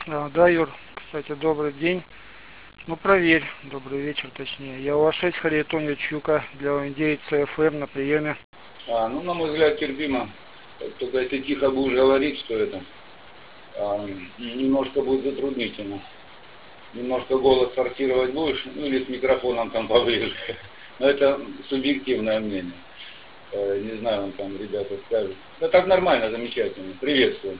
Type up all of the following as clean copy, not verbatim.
Да, Юр, кстати, добрый день. Ну, проверь, добрый вечер, точнее. Я УА-6 Харитон Ячука для ОН-9 ЦФМ на приеме. Ну, на мой взгляд, терпимо. Только если тихо будешь говорить, что это немножко будет затруднительно. Немножко голос форсировать будешь, ну или с микрофоном там поближе. Но это субъективное мнение. Не знаю, он там ребята скажут. Да так нормально, замечательно. Приветствую.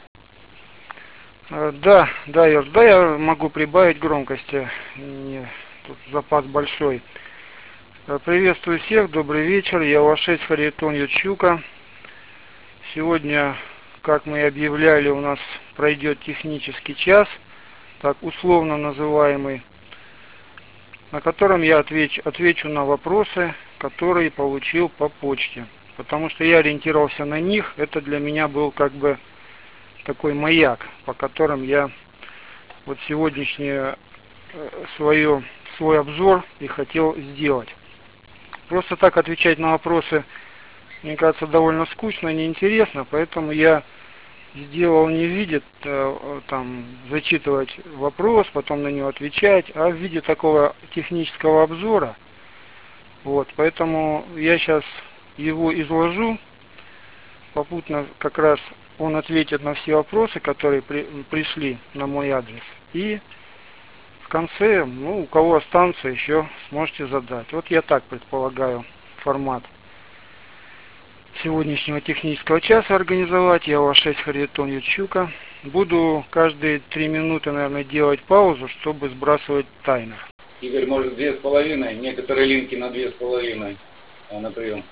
Да, Юр, да, я могу прибавить громкости. Тут запас большой. Приветствую всех, добрый вечер. Я УА-6 Харитон Ячука. Сегодня, как мы и объявляли, у нас пройдет технический час, так условно называемый, на котором я отвечу на вопросы, которые получил по почте. Потому что я ориентировался на них, это для меня был как бы такой маяк, по которым я вот сегодняшний свой обзор и хотел сделать. Просто так отвечать на вопросы, мне кажется, довольно скучно, неинтересно, поэтому я сделал не в виде там зачитывать вопрос, потом на него отвечать, а в виде такого технического обзора. Вот, поэтому я сейчас его изложу, попутно как раз он ответит на все вопросы, которые пришли на мой адрес. И в конце, ну, у кого останутся, еще сможете задать. Вот я так предполагаю формат сегодняшнего технического часа организовать. Я УА-6 Харитон Ячука. Буду каждые 3 минуты, наверное, делать паузу, чтобы сбрасывать таймер. Игорь, может, 2,5, некоторые линки на 2,5 на прием.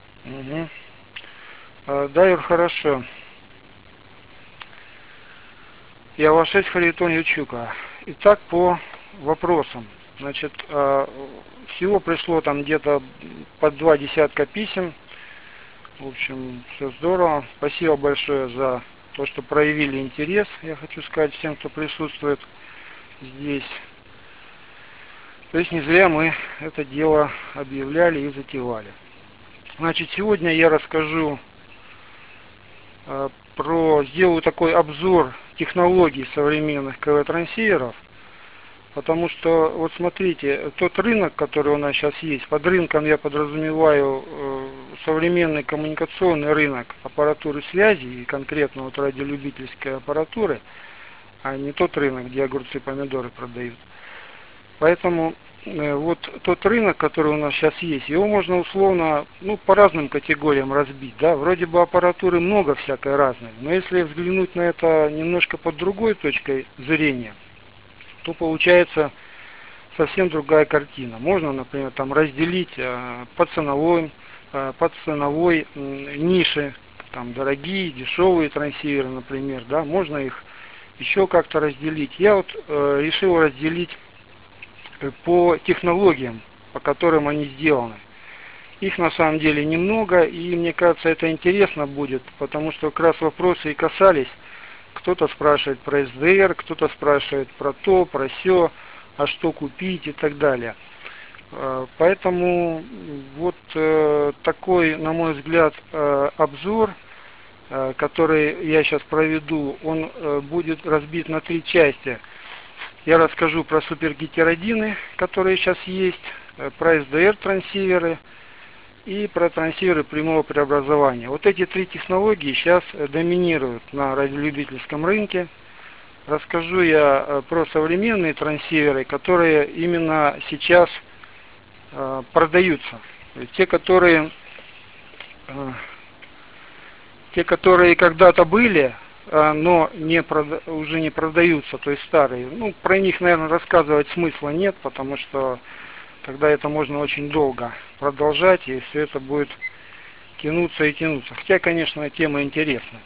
Да, Юр, хорошо. Я УА-6 Харитон Ячука. Итак, по вопросам. Значит, всего пришло там где-то под 2 десятка писем. В общем, все здорово. Спасибо большое за то, что проявили интерес. Я хочу сказать всем, кто присутствует здесь. То есть не зря мы это дело объявляли и затевали. Значит, сегодня я расскажу сделаю такой обзор технологий современных КВ-трансиверов. Потому что, вот смотрите, тот рынок, который у нас сейчас есть, под рынком я подразумеваю современный коммуникационный рынок аппаратуры связи и конкретно вот радиолюбительской аппаратуры, а не тот рынок, где огурцы и помидоры продают. Поэтому вот тот рынок, который у нас сейчас есть, его можно условно, ну, по разным категориям разбить, да, вроде бы аппаратуры много всякой разной, но если взглянуть на это немножко под другой точкой зрения, то получается совсем другая картина. Можно, например, там разделить по ценовой нише, там дорогие, дешевые трансиверы, например, да, можно их еще как-то разделить. Я вот решил разделить по технологиям, по которым они сделаны. Их на самом деле немного, и мне кажется, это интересно будет, потому что как раз вопросы и касались. Кто-то спрашивает про SDR, кто-то спрашивает про то, про сё, а что купить и так далее. Поэтому вот такой, на мой взгляд, обзор, который я сейчас проведу, он будет разбит на 3 части. Я расскажу про супергетеродины, которые сейчас есть, про SDR трансиверы и про трансиверы прямого преобразования. Вот эти 3 технологии сейчас доминируют на радиолюбительском рынке. Расскажу я про современные трансиверы, которые именно сейчас продаются. Те, которые когда-то были, но уже не продаются, то есть старые. Ну, про них, наверное, рассказывать смысла нет, потому что тогда это можно очень долго продолжать, и все это будет тянуться и тянуться. Хотя, конечно, тема интересная.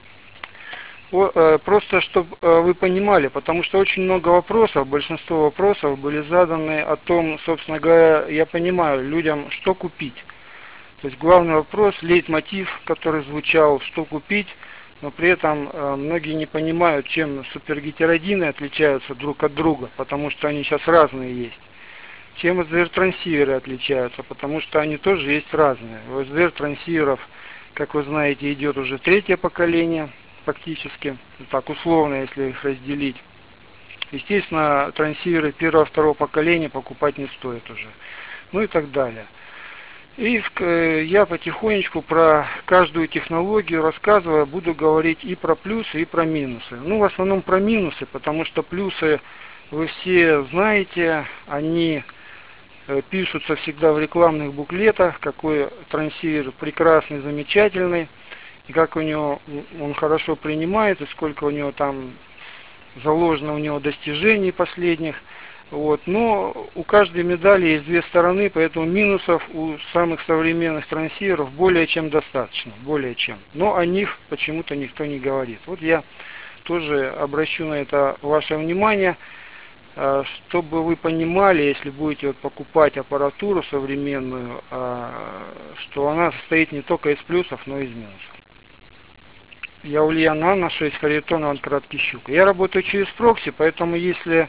Просто, чтобы вы понимали, потому что очень много вопросов, большинство вопросов были заданы о том, собственно говоря, я понимаю, людям, что купить. То есть главный вопрос, лейтмотив, который звучал, что купить, но при этом многие не понимают, чем супергетеродины отличаются друг от друга, потому что они сейчас разные есть. Чем SDR-трансиверы отличаются, потому что они тоже есть разные. У SDR-трансиверов, как вы знаете, идет уже 3-е поколение. практически, так условно, если их разделить. Естественно, трансиверы первого-второго поколения покупать не стоит уже. Ну и так далее. И я потихонечку про каждую технологию рассказывая, буду говорить и про плюсы, и про минусы. Ну, в основном про минусы, потому что плюсы вы все знаете, они пишутся всегда в рекламных буклетах, какой трансивер прекрасный, замечательный, и как он хорошо принимает, и сколько у него там заложено у него достижений последних. Вот. Но у каждой медали есть две стороны, поэтому минусов у самых современных трансиверов более чем достаточно. Более чем. Но о них почему-то никто не говорит. Вот я тоже обращу на это ваше внимание, чтобы вы понимали, если будете покупать аппаратуру современную, что она состоит не только из плюсов, но и из минусов. Я Ульян Анна, 6 Харитон, Иван Краткий Щука. Я работаю через прокси, поэтому если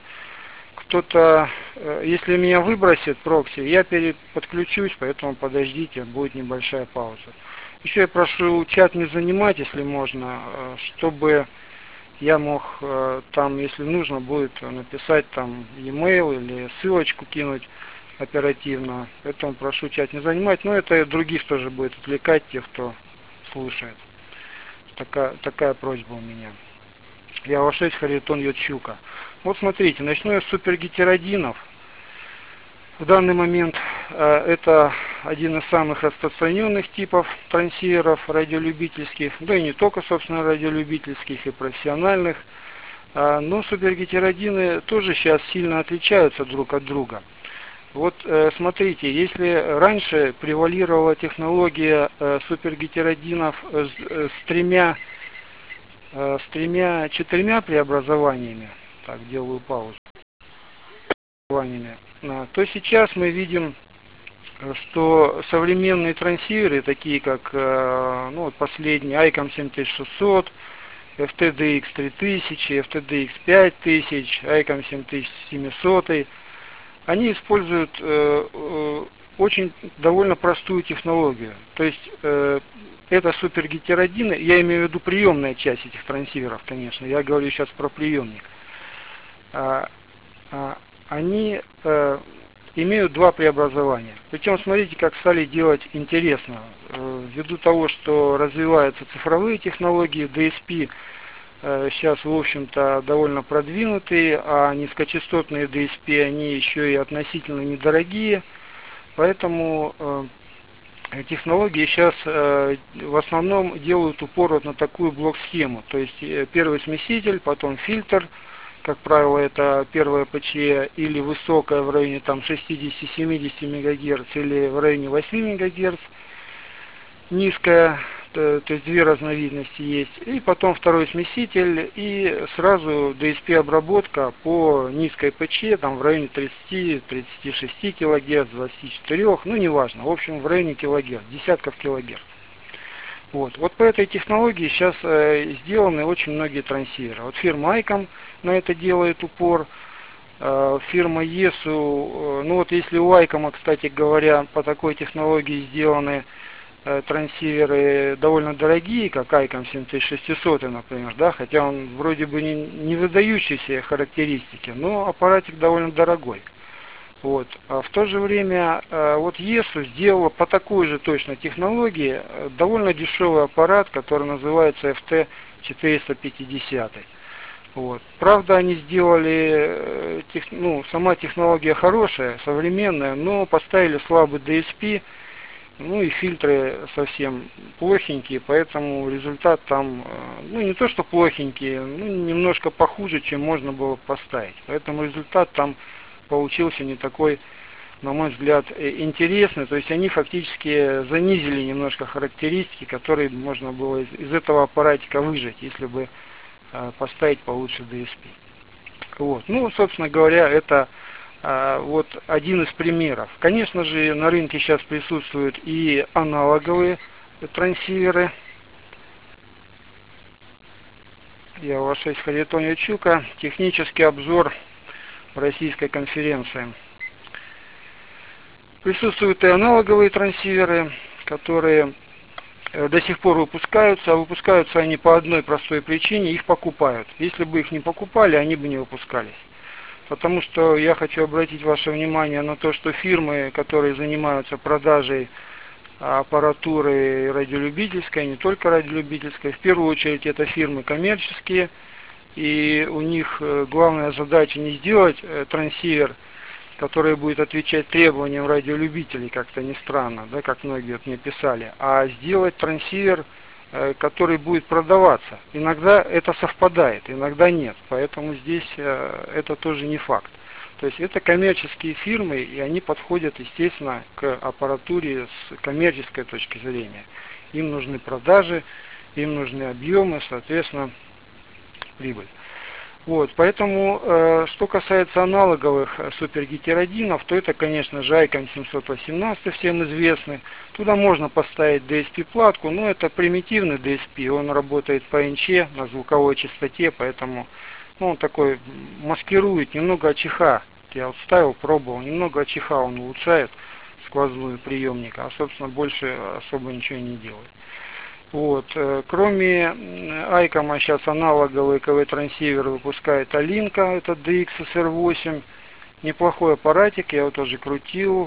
если меня выбросит прокси, я подключусь, поэтому подождите, будет небольшая пауза. Еще я прошу чат не занимать, если можно, чтобы я мог там, если нужно будет, написать там e-mail или ссылочку кинуть оперативно. Поэтому прошу чат не занимать, но это и других тоже будет отвлекать, тех, кто слушает. Такая просьба у меня. Я Вашесть Харитон Ючука. Вот смотрите, начну я с супергетеродинов. В данный момент это один из самых распространенных типов трансиверов радиолюбительских, да и не только, собственно, радиолюбительских и профессиональных. Но супергетеродины тоже сейчас сильно отличаются друг от друга. Вот смотрите, если раньше превалировала технология супергетеродинов с четырьмя преобразованиями, так, делаю паузу, то сейчас мы видим, что современные трансиверы, такие как ну, вот последний ICOM 7600, FTDX 3000, FTDX 5000, ICOM 7700, они используют очень довольно простую технологию. То есть это супергетеродины, я имею в виду приемная часть этих трансиверов, конечно, я говорю сейчас про приемник. Они имеют два преобразования. Причем смотрите, как стали делать интересно. Ввиду того, что развиваются цифровые технологии, DSP сейчас, в общем-то, довольно продвинутые, а низкочастотные DSP, они еще и относительно недорогие. Поэтому технологии сейчас в основном делают упор вот на такую блок-схему. То есть первый смеситель, потом фильтр, как правило, это первая ПЧ или высокая в районе там 60-70 МГц или в районе 8 МГц, низкая, то есть две разновидности есть, и потом второй смеситель и сразу DSP обработка по низкой ПЧ, там в районе 30-36 кГц, 24, ну неважно, в общем в районе килогерц, десятков килогерц. Вот по этой технологии сейчас сделаны очень многие трансиверы. Вот фирма ICOM на это делает упор, фирма ESU, ну вот если у ICOM, кстати говоря, по такой технологии сделаны трансиверы довольно дорогие, как ICOM 7600, например, да, хотя он вроде бы не выдающиеся характеристики, но аппаратик довольно дорогой. Вот. А в то же время вот ESU сделала по такой же точно технологии довольно дешевый аппарат, который называется FT450. Вот. Правда, они сделали, сама технология хорошая, современная, но поставили слабый DSP, ну и фильтры совсем плохенькие, поэтому результат там, ну не то что плохенький, ну немножко похуже, чем можно было поставить. Поэтому результат там получился не такой, на мой взгляд, интересный. То есть они фактически занизили немножко характеристики, которые можно было из этого аппаратика выжать, если бы поставить получше DSP. Вот. Ну, собственно говоря, это вот один из примеров. Конечно же, на рынке сейчас присутствуют и аналоговые трансиверы. Я Вашесть Харитон Ючука. Технический обзор российской конференции. Присутствуют и аналоговые трансиверы, которые до сих пор выпускаются, а выпускаются они по одной простой причине, их покупают. Если бы их не покупали, они бы не выпускались. Потому что я хочу обратить ваше внимание на то, что фирмы, которые занимаются продажей аппаратуры радиолюбительской, не только радиолюбительской, в первую очередь это фирмы коммерческие, и у них главная задача не сделать трансивер, который будет отвечать требованиям радиолюбителей, как-то не странно, да, как многие вот мне писали, а сделать трансивер, который будет продаваться. Иногда это совпадает, иногда нет, поэтому здесь это тоже не факт. То есть это коммерческие фирмы, и они подходят, естественно, к аппаратуре с коммерческой точки зрения. Им нужны продажи, им нужны объемы, соответственно, прибыль. Вот, поэтому, что касается аналоговых супергетеродинов, то это, конечно же, ICOM 718, всем известный. Туда можно поставить DSP-платку, но это примитивный DSP, он работает по НЧ на звуковой частоте, поэтому он такой маскирует немного АЧХ. Я вот ставил, пробовал, немного АЧХ он улучшает сквозную приемника, а, собственно, больше особо ничего не делает. Вот. Кроме ICOM, сейчас аналоговый КВ-трансивер выпускает Алинка, это DXSR8. Неплохой аппаратик, я его тоже крутил.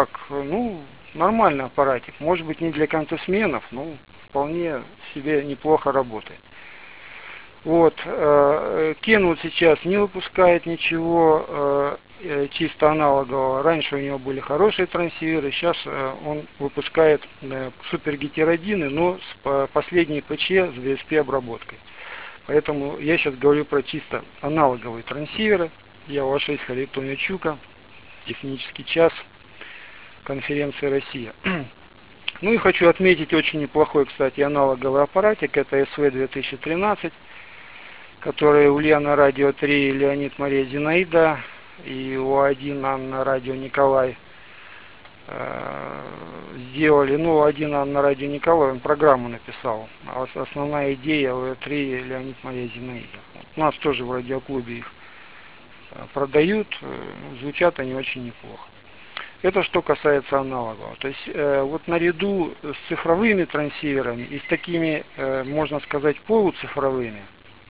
Нормальный аппаратик. Может быть, не для контесменов, но вполне себе неплохо работает. Вот. Kenwood сейчас не выпускает ничего чисто аналогового. Раньше у него были хорошие трансиверы, сейчас он выпускает супергетеродины, но с последней ПЧ с DSP обработкой. Поэтому я сейчас говорю про чисто аналоговые трансиверы. Я Вашесть Харитон Ячука, технический час, конференция Россия. Ну и хочу отметить очень неплохой, кстати, аналоговый аппаратик, это СВ-2013, который Ульяна Радио 3, Леонид Мария Зинаида и У1 Анна Радио Николай сделали. Ну, один Анна Радио Николай, он программу написал. А основная идея У3 Леонид Мария Зинаида. У нас тоже в радиоклубе их продают, звучат они очень неплохо. Это что касается аналогового. То есть вот наряду с цифровыми трансиверами и с такими, можно сказать, полуцифровыми,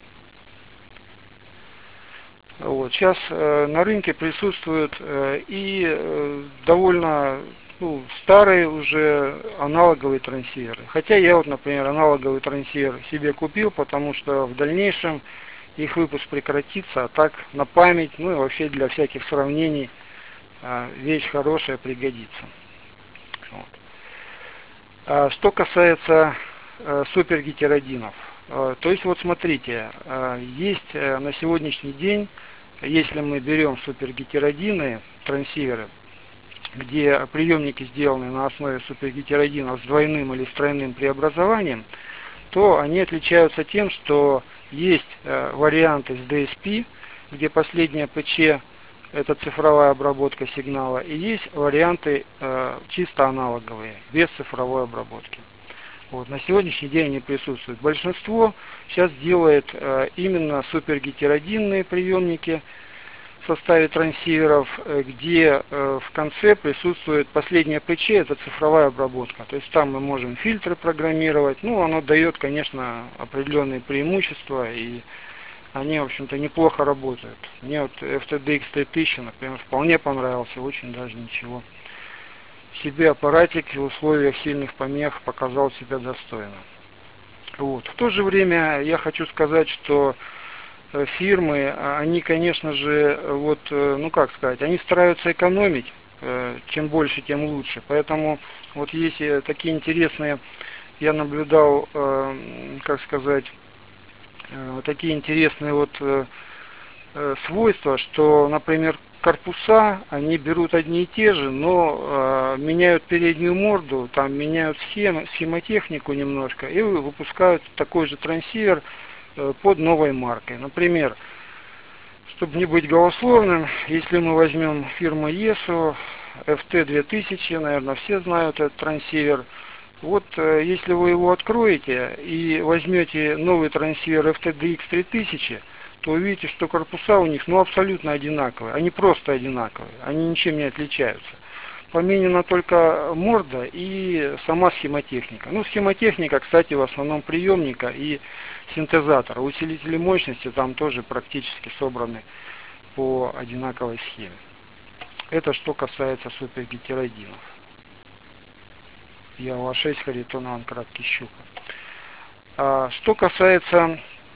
вот, сейчас на рынке присутствуют и довольно старые уже аналоговые трансиверы. Хотя я вот, например, аналоговый трансивер себе купил, потому что в дальнейшем их выпуск прекратится, а так на память, ну и вообще для всяких сравнений вещь хорошая, пригодится. Вот. А что касается супергетеродинов, то есть вот смотрите, есть на сегодняшний день, если мы берем супергетеродины, трансиверы, где приемники сделаны на основе супергетеродинов с двойным или с тройным преобразованием, то они отличаются тем, что есть варианты с DSP, где последняя ПЧ это цифровая обработка сигнала, и есть варианты чисто аналоговые, без цифровой обработки. Вот, на сегодняшний день они присутствуют. Большинство сейчас делает именно супергетеродинные приемники в составе трансиверов, где в конце присутствует последняя ПЧ, это цифровая обработка. То есть там мы можем фильтры программировать. Ну, оно дает, конечно, определенные преимущества, и они, в общем-то, неплохо работают. Мне вот FTDX 3000, например, вполне понравился, очень даже ничего. Себе аппаратик в условиях сильных помех показал себя достойно. Вот. В то же время я хочу сказать, что фирмы, они, конечно же, вот, они стараются экономить, чем больше, тем лучше. Поэтому вот есть такие интересные, я наблюдал, такие интересные вот свойства, что, например, корпуса, они берут одни и те же, но меняют переднюю морду, там меняют схемотехнику немножко и выпускают такой же трансивер под новой маркой. Например, чтобы не быть голословным, если мы возьмем фирму ESO, FT2000, наверное, все знают этот трансивер. Вот если вы его откроете и возьмете новый трансивер FTDX 3000, то увидите, что корпуса у них абсолютно одинаковые. Они просто одинаковые, они ничем не отличаются. поменена только морда и сама схемотехника. Ну, схемотехника, кстати, в основном приемника и синтезатора. Усилители мощности там тоже практически собраны по одинаковой схеме. Это что касается супергетеродинов. ЯОА-6, Харитон, Анкрат, Щука. Что касается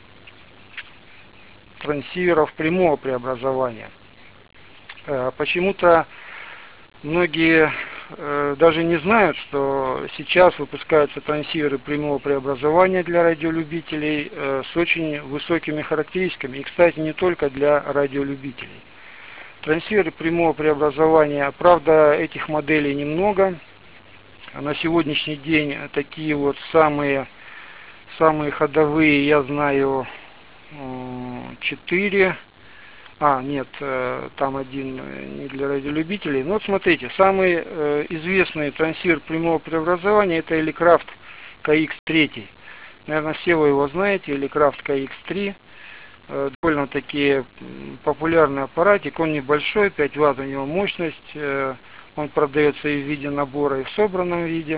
трансиверов прямого преобразования. Почему-то многие даже не знают, что сейчас выпускаются трансиверы прямого преобразования для радиолюбителей с очень высокими характеристиками. И, кстати, не только для радиолюбителей. Трансиверы прямого преобразования, правда, этих моделей немного. На сегодняшний день такие вот самые ходовые, я знаю, 4. Нет, там один не для радиолюбителей. Но вот смотрите, самый известный трансивер прямого преобразования — это Elecraft KX3. Наверное, все вы его знаете, Elecraft KX3. Довольно-таки популярный аппаратик, он небольшой, 5 Вт у него мощность. Он продается и в виде набора, и в собранном виде.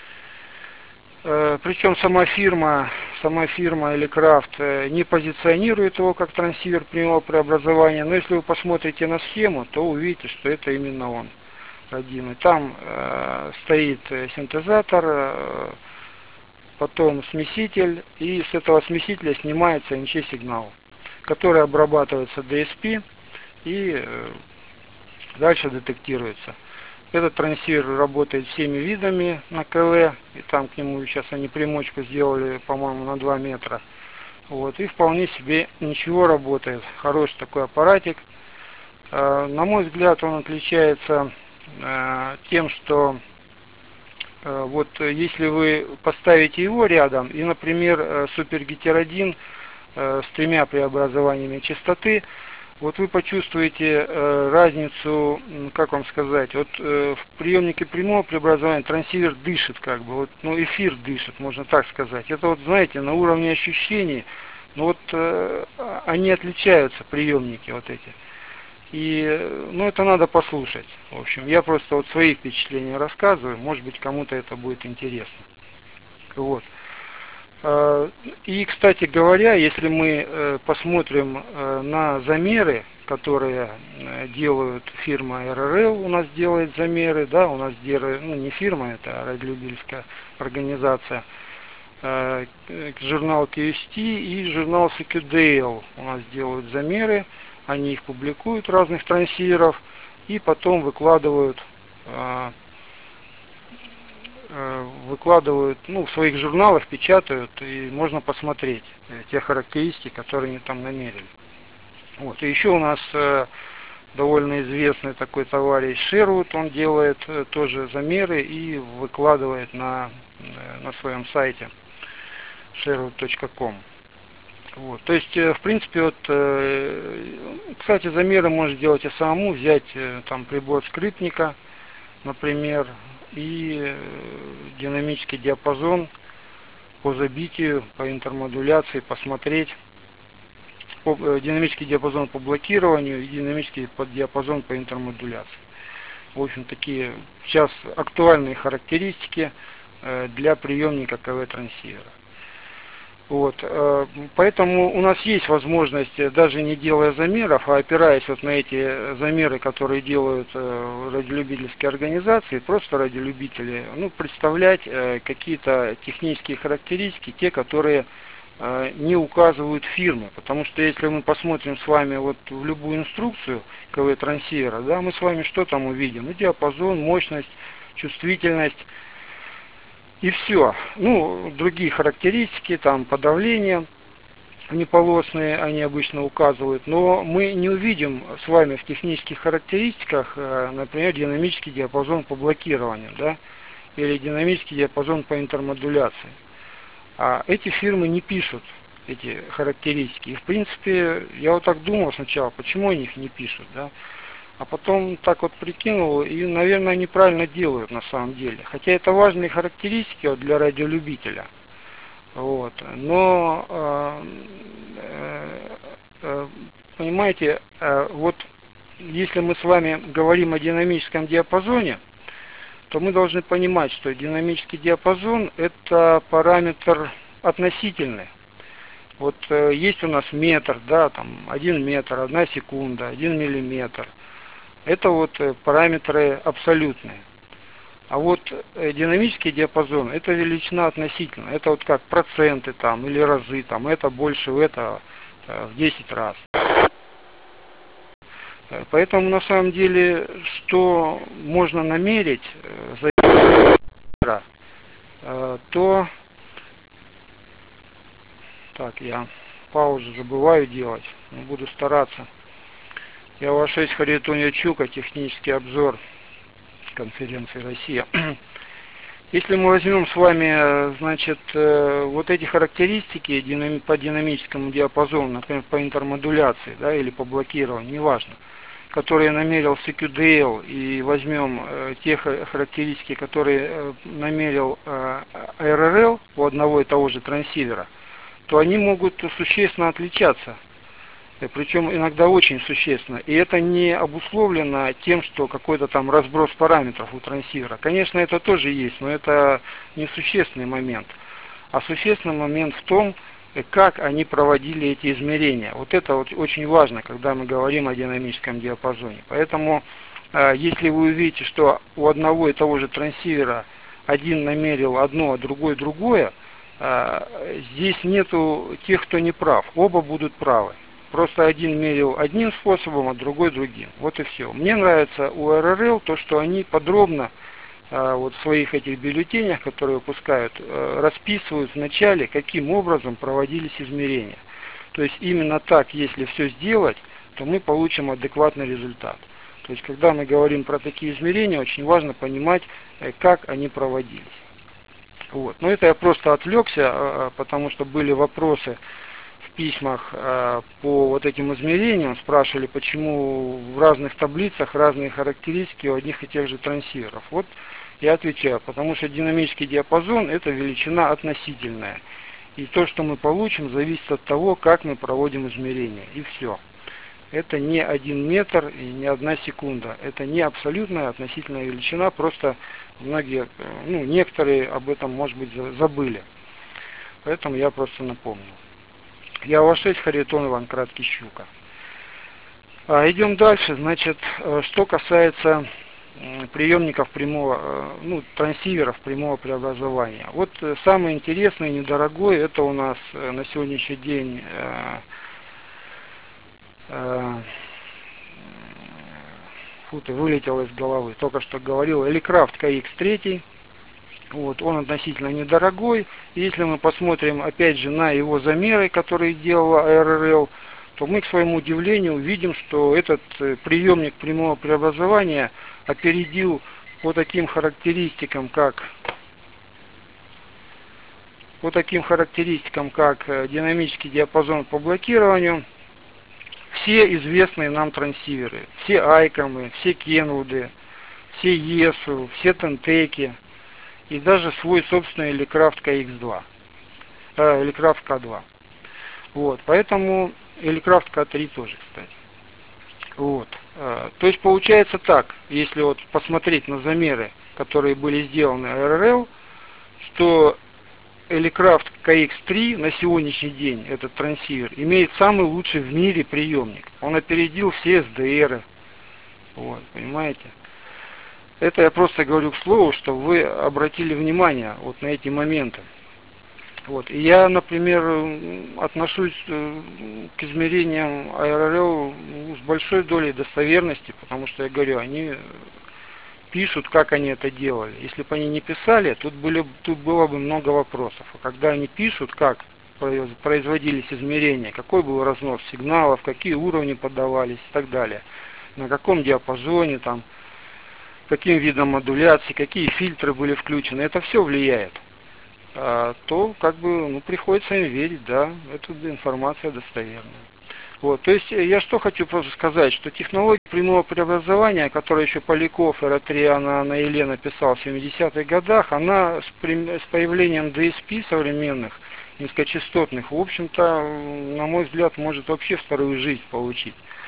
Причем сама фирма Elecraft не позиционирует его как трансивер прямого преобразования, но если вы посмотрите на схему, то увидите, что это именно он родимый. Там стоит синтезатор, потом смеситель, и с этого смесителя снимается НЧ-сигнал, который обрабатывается DSP и дальше детектируется. Этот трансивер работает всеми видами на КВ, и там к нему сейчас они примочку сделали, по-моему, на 2 метра. Вот, и вполне себе ничего работает. Хороший такой аппаратик. На мой взгляд, он отличается тем, что вот если вы поставите его рядом, и, например, супергетеродин с 3 преобразованиями частоты, вот вы почувствуете разницу, как вам сказать, вот в приемнике прямого преобразования трансивер дышит, как бы, вот, ну, эфир дышит, можно так сказать. Это вот, знаете, на уровне ощущений, ну вот они отличаются, приемники вот эти. И, ну, это надо послушать. В общем, я просто вот свои впечатления рассказываю, может быть, кому-то это будет интересно. Вот. И, кстати говоря, если мы посмотрим на замеры, которые делают фирма РРЛ, у нас делает замеры, да, у нас делает, ну, не фирма, это радиолюбительская организация, журнал QST и журнал CQDL у нас делают замеры, они их публикуют, разных трансиверов, и потом выкладывают, ну, в своих журналах, печатают, и можно посмотреть те характеристики, которые они там намерили. Вот. И еще у нас довольно известный такой товарищ Шервуд, он делает тоже замеры и выкладывает на своем сайте sherwood.com. Вот. То есть, в принципе, вот, кстати, замеры можно делать и самому, взять там прибор скрипника, например, и динамический диапазон по забитию, по интермодуляции посмотреть, динамический диапазон по блокированию и динамический диапазон по интермодуляции. В общем, такие сейчас актуальные характеристики для приемника КВ-трансивера. Вот. Поэтому у нас есть возможность, даже не делая замеров, а опираясь вот на эти замеры, которые делают радиолюбительские организации, просто радиолюбители, ну, представлять какие-то технические характеристики, те, которые не указывают фирмы. Потому что если мы посмотрим с вами вот в любую инструкцию КВ-трансивера, да, мы с вами что там увидим? Ну, диапазон, мощность, чувствительность. И все. Ну, другие характеристики, там подавление внеполосные они обычно указывают, но мы не увидим с вами в технических характеристиках, например, динамический диапазон по блокированию, да, или динамический диапазон по интермодуляции. А эти фирмы не пишут эти характеристики. И, в принципе, я вот так думал сначала, почему они их не пишут, да. А потом так вот прикинул, и, наверное, неправильно делают на самом деле. Хотя это важные характеристики вот для радиолюбителя. Вот. Но, понимаете, вот если мы с вами говорим о динамическом диапазоне, то мы должны понимать, что динамический диапазон – это параметр относительный. Вот есть у нас метр, да, там 1 метр, 1 секунда, 1 миллиметр. Это вот параметры абсолютные. А вот динамический диапазон – это величина относительно. Это вот как проценты там или разы, там это больше, это в 10 раз. Поэтому на самом деле, что можно намерить за то, так, я паузу забываю делать, но буду стараться. Я Вашесть Харитон Ячука, технический обзор конференции «Россия». Если мы возьмем с вами, значит, вот эти характеристики по динамическому диапазону, например, по интермодуляции, да, или по блокированию, неважно, которые намерил CQDL, и возьмем те характеристики, которые намерил ARRL у одного и того же трансивера, то они могут существенно отличаться. Причем иногда очень существенно. И это не обусловлено тем, что какой-то там разброс параметров у трансивера. Конечно, это тоже есть, но это не существенный момент. А существенный момент в том, как они проводили эти измерения. Вот это вот очень важно, когда мы говорим о динамическом диапазоне. Поэтому, если вы увидите, что у одного и того же трансивера один намерил одно, а другой другое, здесь нету тех, кто не прав. Оба будут правы. Просто один мерил одним способом, а другой другим. Вот и все. Мне нравится у РРЛ то, что они подробно вот в своих этих бюллетенях, которые выпускают, расписывают вначале, каким образом проводились измерения. То есть именно так, если все сделать, то мы получим адекватный результат. То есть когда мы говорим про такие измерения, очень важно понимать, как они проводились. Вот. Но это я просто отвлекся, потому что были вопросы в письмах по вот этим измерениям, спрашивали, почему в разных таблицах разные характеристики у одних и тех же трансиверов. Вот я отвечаю, потому что динамический диапазон – это величина относительная. И то, что мы получим, зависит от того, как мы проводим измерения. И все. Это не 1 метр и не 1 секунда. Это не абсолютная относительная величина, просто многие, некоторые об этом, может быть, забыли. Поэтому я просто напомню. Я Вашесть Харитон Иван Краткий Щука. Идем дальше. Значит, что касается приемников прямого, трансиверов прямого преобразования. Вот самый интересный и недорогой, это у нас на сегодняшний день вылетел из головы. Только что говорил, Elecraft KX3. Вот, он относительно недорогой. И если мы посмотрим опять же на его замеры, которые делала ARRL, то мы к своему удивлению увидим, что этот приемник прямого преобразования опередил по таким характеристикам, как динамический диапазон по блокированию, все известные нам трансиверы, все Айкомы, все Кенвуды, все ЕСУ, все Тентеки и даже свой собственный Elecraft KX2, Elecraft K2. Вот, поэтому Elecraft K3 тоже, кстати. Вот. То есть получается так, если вот посмотреть на замеры, которые были сделаны ARRL, что Elecraft KX3 на сегодняшний день, этот трансивер, имеет самый лучший в мире приемник. Он опередил все SDR. Вот, понимаете? Это я просто говорю к слову, что вы обратили внимание вот на эти моменты. Вот. И я, например, отношусь к измерениям ARRL с большой долей достоверности, потому что, я говорю, они пишут, как они это делали. Если бы они не писали, тут было бы много вопросов. А когда они пишут, как производились измерения, какой был разнос сигналов, какие уровни подавались и так далее, на каком диапазоне, там, каким видом модуляции, какие фильтры были включены, это все влияет. То приходится им верить, да, эта информация достоверная. Вот, то есть я что хочу просто сказать, что технология прямого преобразования, которую еще Поляков и Ратриана на Елена писал в 70-х годах, она с появлением DSP современных, низкочастотных, в общем-то, на мой взгляд, может вообще вторую жизнь получить.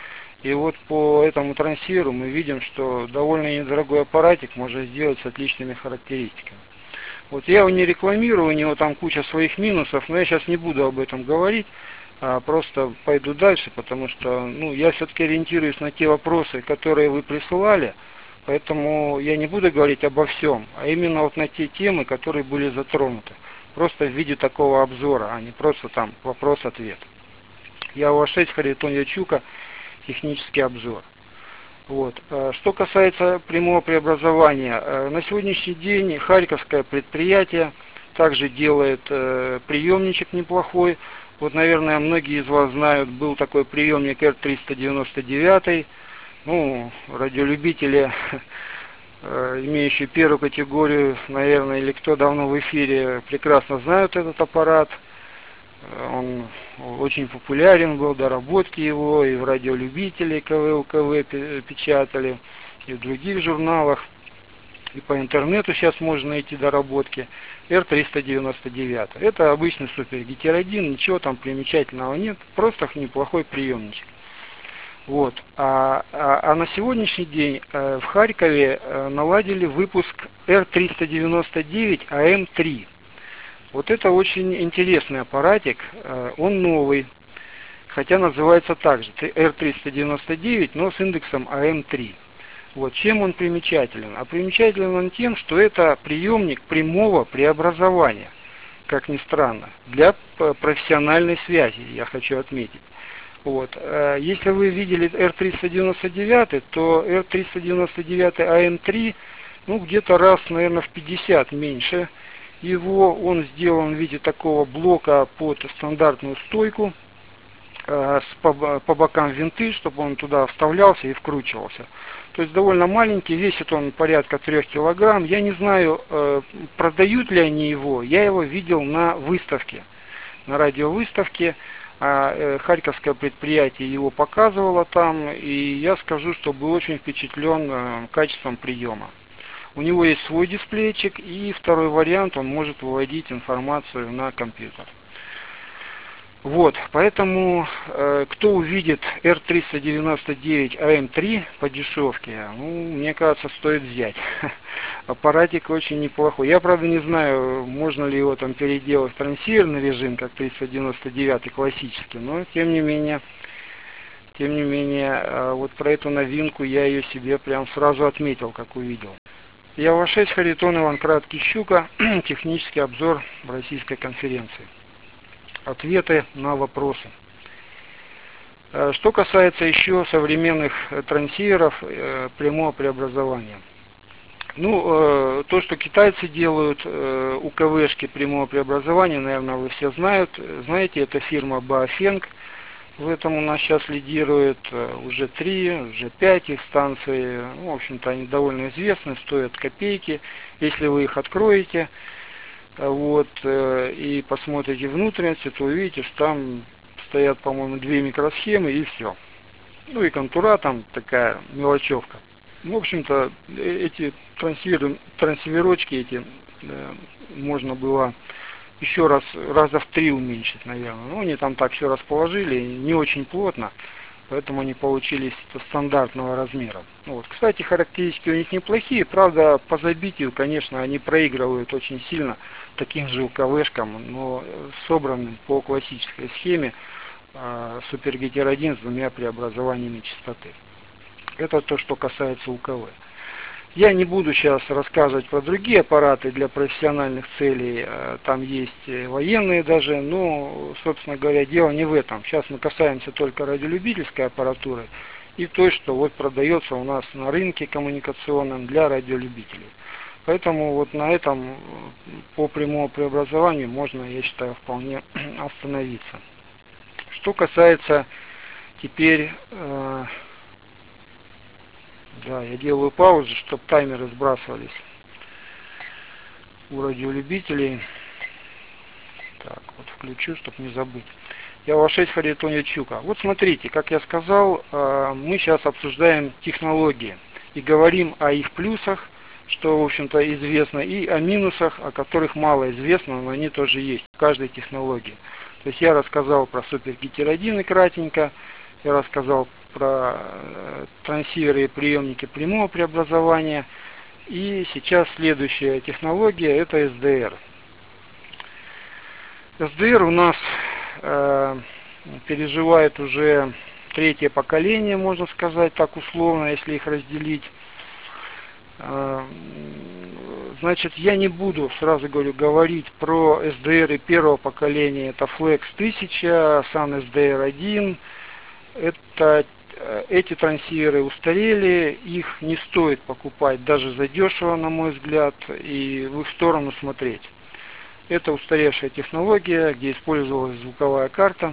И вот по этому трансиверу мы видим, что довольно недорогой аппаратик можно сделать с отличными характеристиками. Вот я его не рекламирую, у него там куча своих минусов, но я сейчас не буду об этом говорить, а просто пойду дальше, потому что я все-таки ориентируюсь на те вопросы, которые вы присылали, поэтому я не буду говорить обо всем, а именно вот на те темы, которые были затронуты. Просто в виде такого обзора, а не просто там вопрос-ответ. Я Вашец Харитон Ячука, технический обзор. Вот. Что касается прямого преобразования, на сегодняшний день харьковское предприятие также делает приемничек неплохой. Вот, наверное, многие из вас знают, был такой приемник R399. Радиолюбители, имеющие первую категорию, наверное, или кто давно в эфире, прекрасно знают этот аппарат. Он очень популярен был, доработки его и в радиолюбителей КВ, УКВ печатали, и в других журналах, и по интернету сейчас можно найти доработки. R399. Это обычный супергетеродин, ничего там примечательного нет, просто неплохой приемничек. Вот. А на сегодняшний день в Харькове наладили выпуск R399 AM3. Вот это очень интересный аппаратик, он новый, хотя называется также R399, но с индексом AM3. Вот, чем он примечателен? А примечателен он тем, что это приемник прямого преобразования, как ни странно, для профессиональной связи, я хочу отметить. Вот. Если вы видели R399, то R399 AM3, где-то раз, наверное, в 50 меньше. Его он сделан в виде такого блока под стандартную стойку, по бокам винты, чтобы он туда вставлялся и вкручивался. То есть довольно маленький, весит он порядка 3 килограмм. Я не знаю, продают ли они его, я его видел на выставке, на радиовыставке. Харьковское предприятие его показывало там, и я скажу, что был очень впечатлен качеством приема. У него есть свой дисплейчик, и второй вариант, он может выводить информацию на компьютер. Вот, поэтому, кто увидит R399 AM3 по дешевке, мне кажется, стоит взять. Аппаратик очень неплохой. Я, правда, не знаю, можно ли его там переделать в трансиверный режим, как 399 классический, но тем не менее, вот про эту новинку я ее себе прям сразу отметил, как увидел. Я Вашец Харитон Иван Краткий Щука, технический обзор российской конференции. Ответы на вопросы. Что касается еще современных трансиверов прямого преобразования. То, что китайцы делают, УКВшки прямого преобразования, наверное, вы все знаете, это фирма Baofeng. В этом у нас сейчас лидирует уже 3, уже 5 их станций. В общем-то, они довольно известны, стоят копейки. Если вы их откроете, и посмотрите внутренности, то увидите, что там стоят, по-моему, 2 микросхемы и все. И контура там такая мелочевка. В общем-то, эти трансиверочки эти можно было еще раза в 3 уменьшить, наверное. Они там так все расположили, не очень плотно, поэтому они получились стандартного размера. Кстати, характеристики у них неплохие, правда, по забитию, конечно, они проигрывают очень сильно таким же УКВшкам, но собранным по классической схеме супергетеродин с 2 преобразованиями частоты. Это то, что касается УКВ. Я не буду сейчас рассказывать про другие аппараты для профессиональных целей, там есть военные даже, но, собственно говоря, дело не в этом. Сейчас мы касаемся только радиолюбительской аппаратуры и той, что продается у нас на рынке коммуникационном для радиолюбителей. Поэтому на этом по прямому преобразованию можно, я считаю, вполне остановиться. Что касается теперь... я делаю паузу, чтобы таймеры сбрасывались у радиолюбителей. Так, включу, чтобы не забыть. Я Вашец Харитон Ячука. Смотрите, как я сказал, мы сейчас обсуждаем технологии и говорим о их плюсах, что, в общем-то, известно, и о минусах, о которых мало известно, но они тоже есть в каждой технологии. То есть я рассказал про супергетеродины кратенько, я рассказал про трансиверы и приемники прямого преобразования. И сейчас следующая технология — это SDR. SDR у нас переживает уже третье поколение, можно сказать так условно, если их разделить. Значит, я не буду, сразу говорю, говорить про SDR первого поколения. Это Flex 1000, Sun SDR 1. Эти трансиверы устарели, их не стоит покупать даже задешево, на мой взгляд, и в их сторону смотреть. Это устаревшая технология, где использовалась звуковая карта.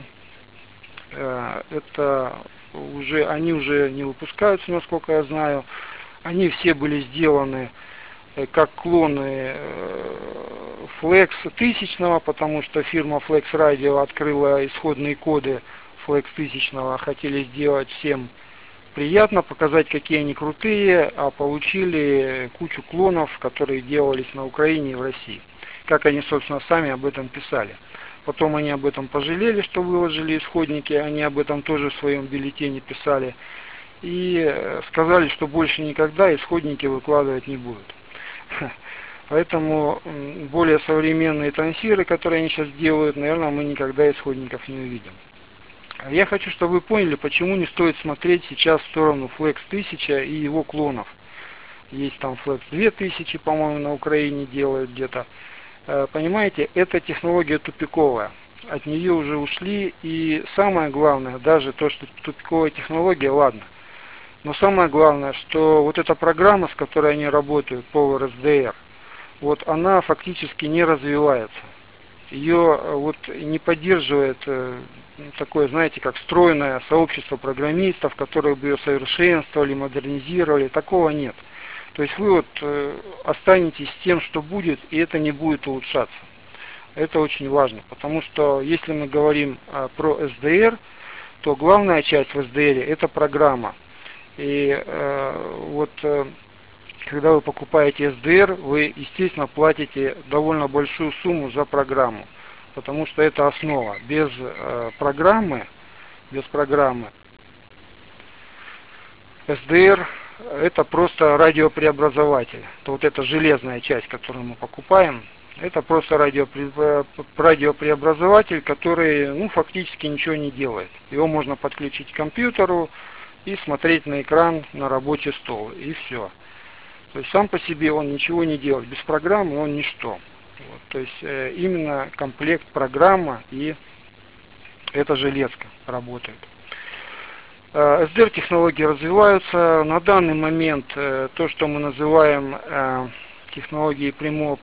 Они уже не выпускаются, насколько я знаю. Они все были сделаны как клоны Flex 1000, потому что фирма Flex Radio открыла исходные коды Flex 1000, хотели сделать всем приятно, показать, какие они крутые, а получили кучу клонов, которые делались на Украине и в России. Как они, собственно, сами об этом писали. Потом они об этом пожалели, что выложили исходники, они об этом тоже в своем бюллетене писали. И сказали, что больше никогда исходники выкладывать не будут. Поэтому более современные трансиверы, которые они сейчас делают, наверное, мы никогда исходников не увидим. Я хочу, чтобы вы поняли, почему не стоит смотреть сейчас в сторону Flex 1000 и его клонов. Есть там Flex 2000, по-моему, на Украине делают где-то. Понимаете, эта технология тупиковая. От нее уже ушли. И самое главное, даже то, что тупиковая технология, ладно. Но самое главное, что вот эта программа, с которой они работают, Power SDR, вот она фактически не развивается. Ее вот не поддерживает такое, знаете, как стройное сообщество программистов, которые бы ее совершенствовали, модернизировали. Такого нет. То есть вы вот останетесь с тем, что будет, и это не будет улучшаться. Это очень важно, потому что если мы говорим про SDR, то главная часть в SDR это программа. И когда вы покупаете SDR, вы, естественно, платите довольно большую сумму за программу, потому что это основа. Без программы SDR это просто радиопреобразователь. То вот эта железная часть, которую мы покупаем, это просто радиопреобразователь, который фактически ничего не делает. Его можно подключить к компьютеру и смотреть на экран, на рабочий стол, и все. То есть сам по себе он ничего не делает. Без программы он ничто. Вот. То есть именно комплект программа и эта железка работает. SDR технологии развиваются. На данный момент то, что мы называем технологией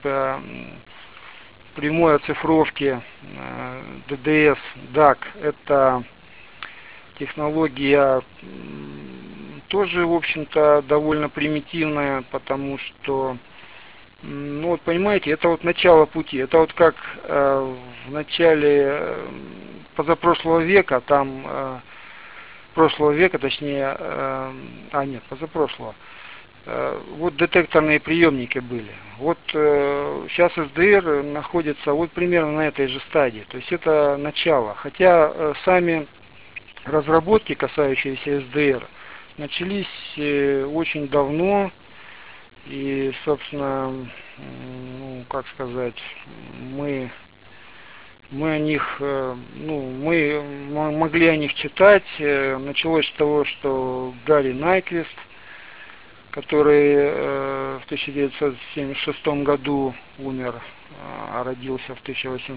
прямой оцифровки, DDS, DAC, это технология тоже, в общем-то, довольно примитивная, потому что, вот понимаете, это вот начало пути. Это вот как в начале позапрошлого века, позапрошлого, вот детекторные приемники были. Вот сейчас SDR находится вот примерно на этой же стадии. То есть это начало. Хотя сами разработки, касающиеся SDR, начались очень давно. И, собственно, мы могли о них читать. Началось с того, что Гарри Найквист, который в 1976 году умер, а родился в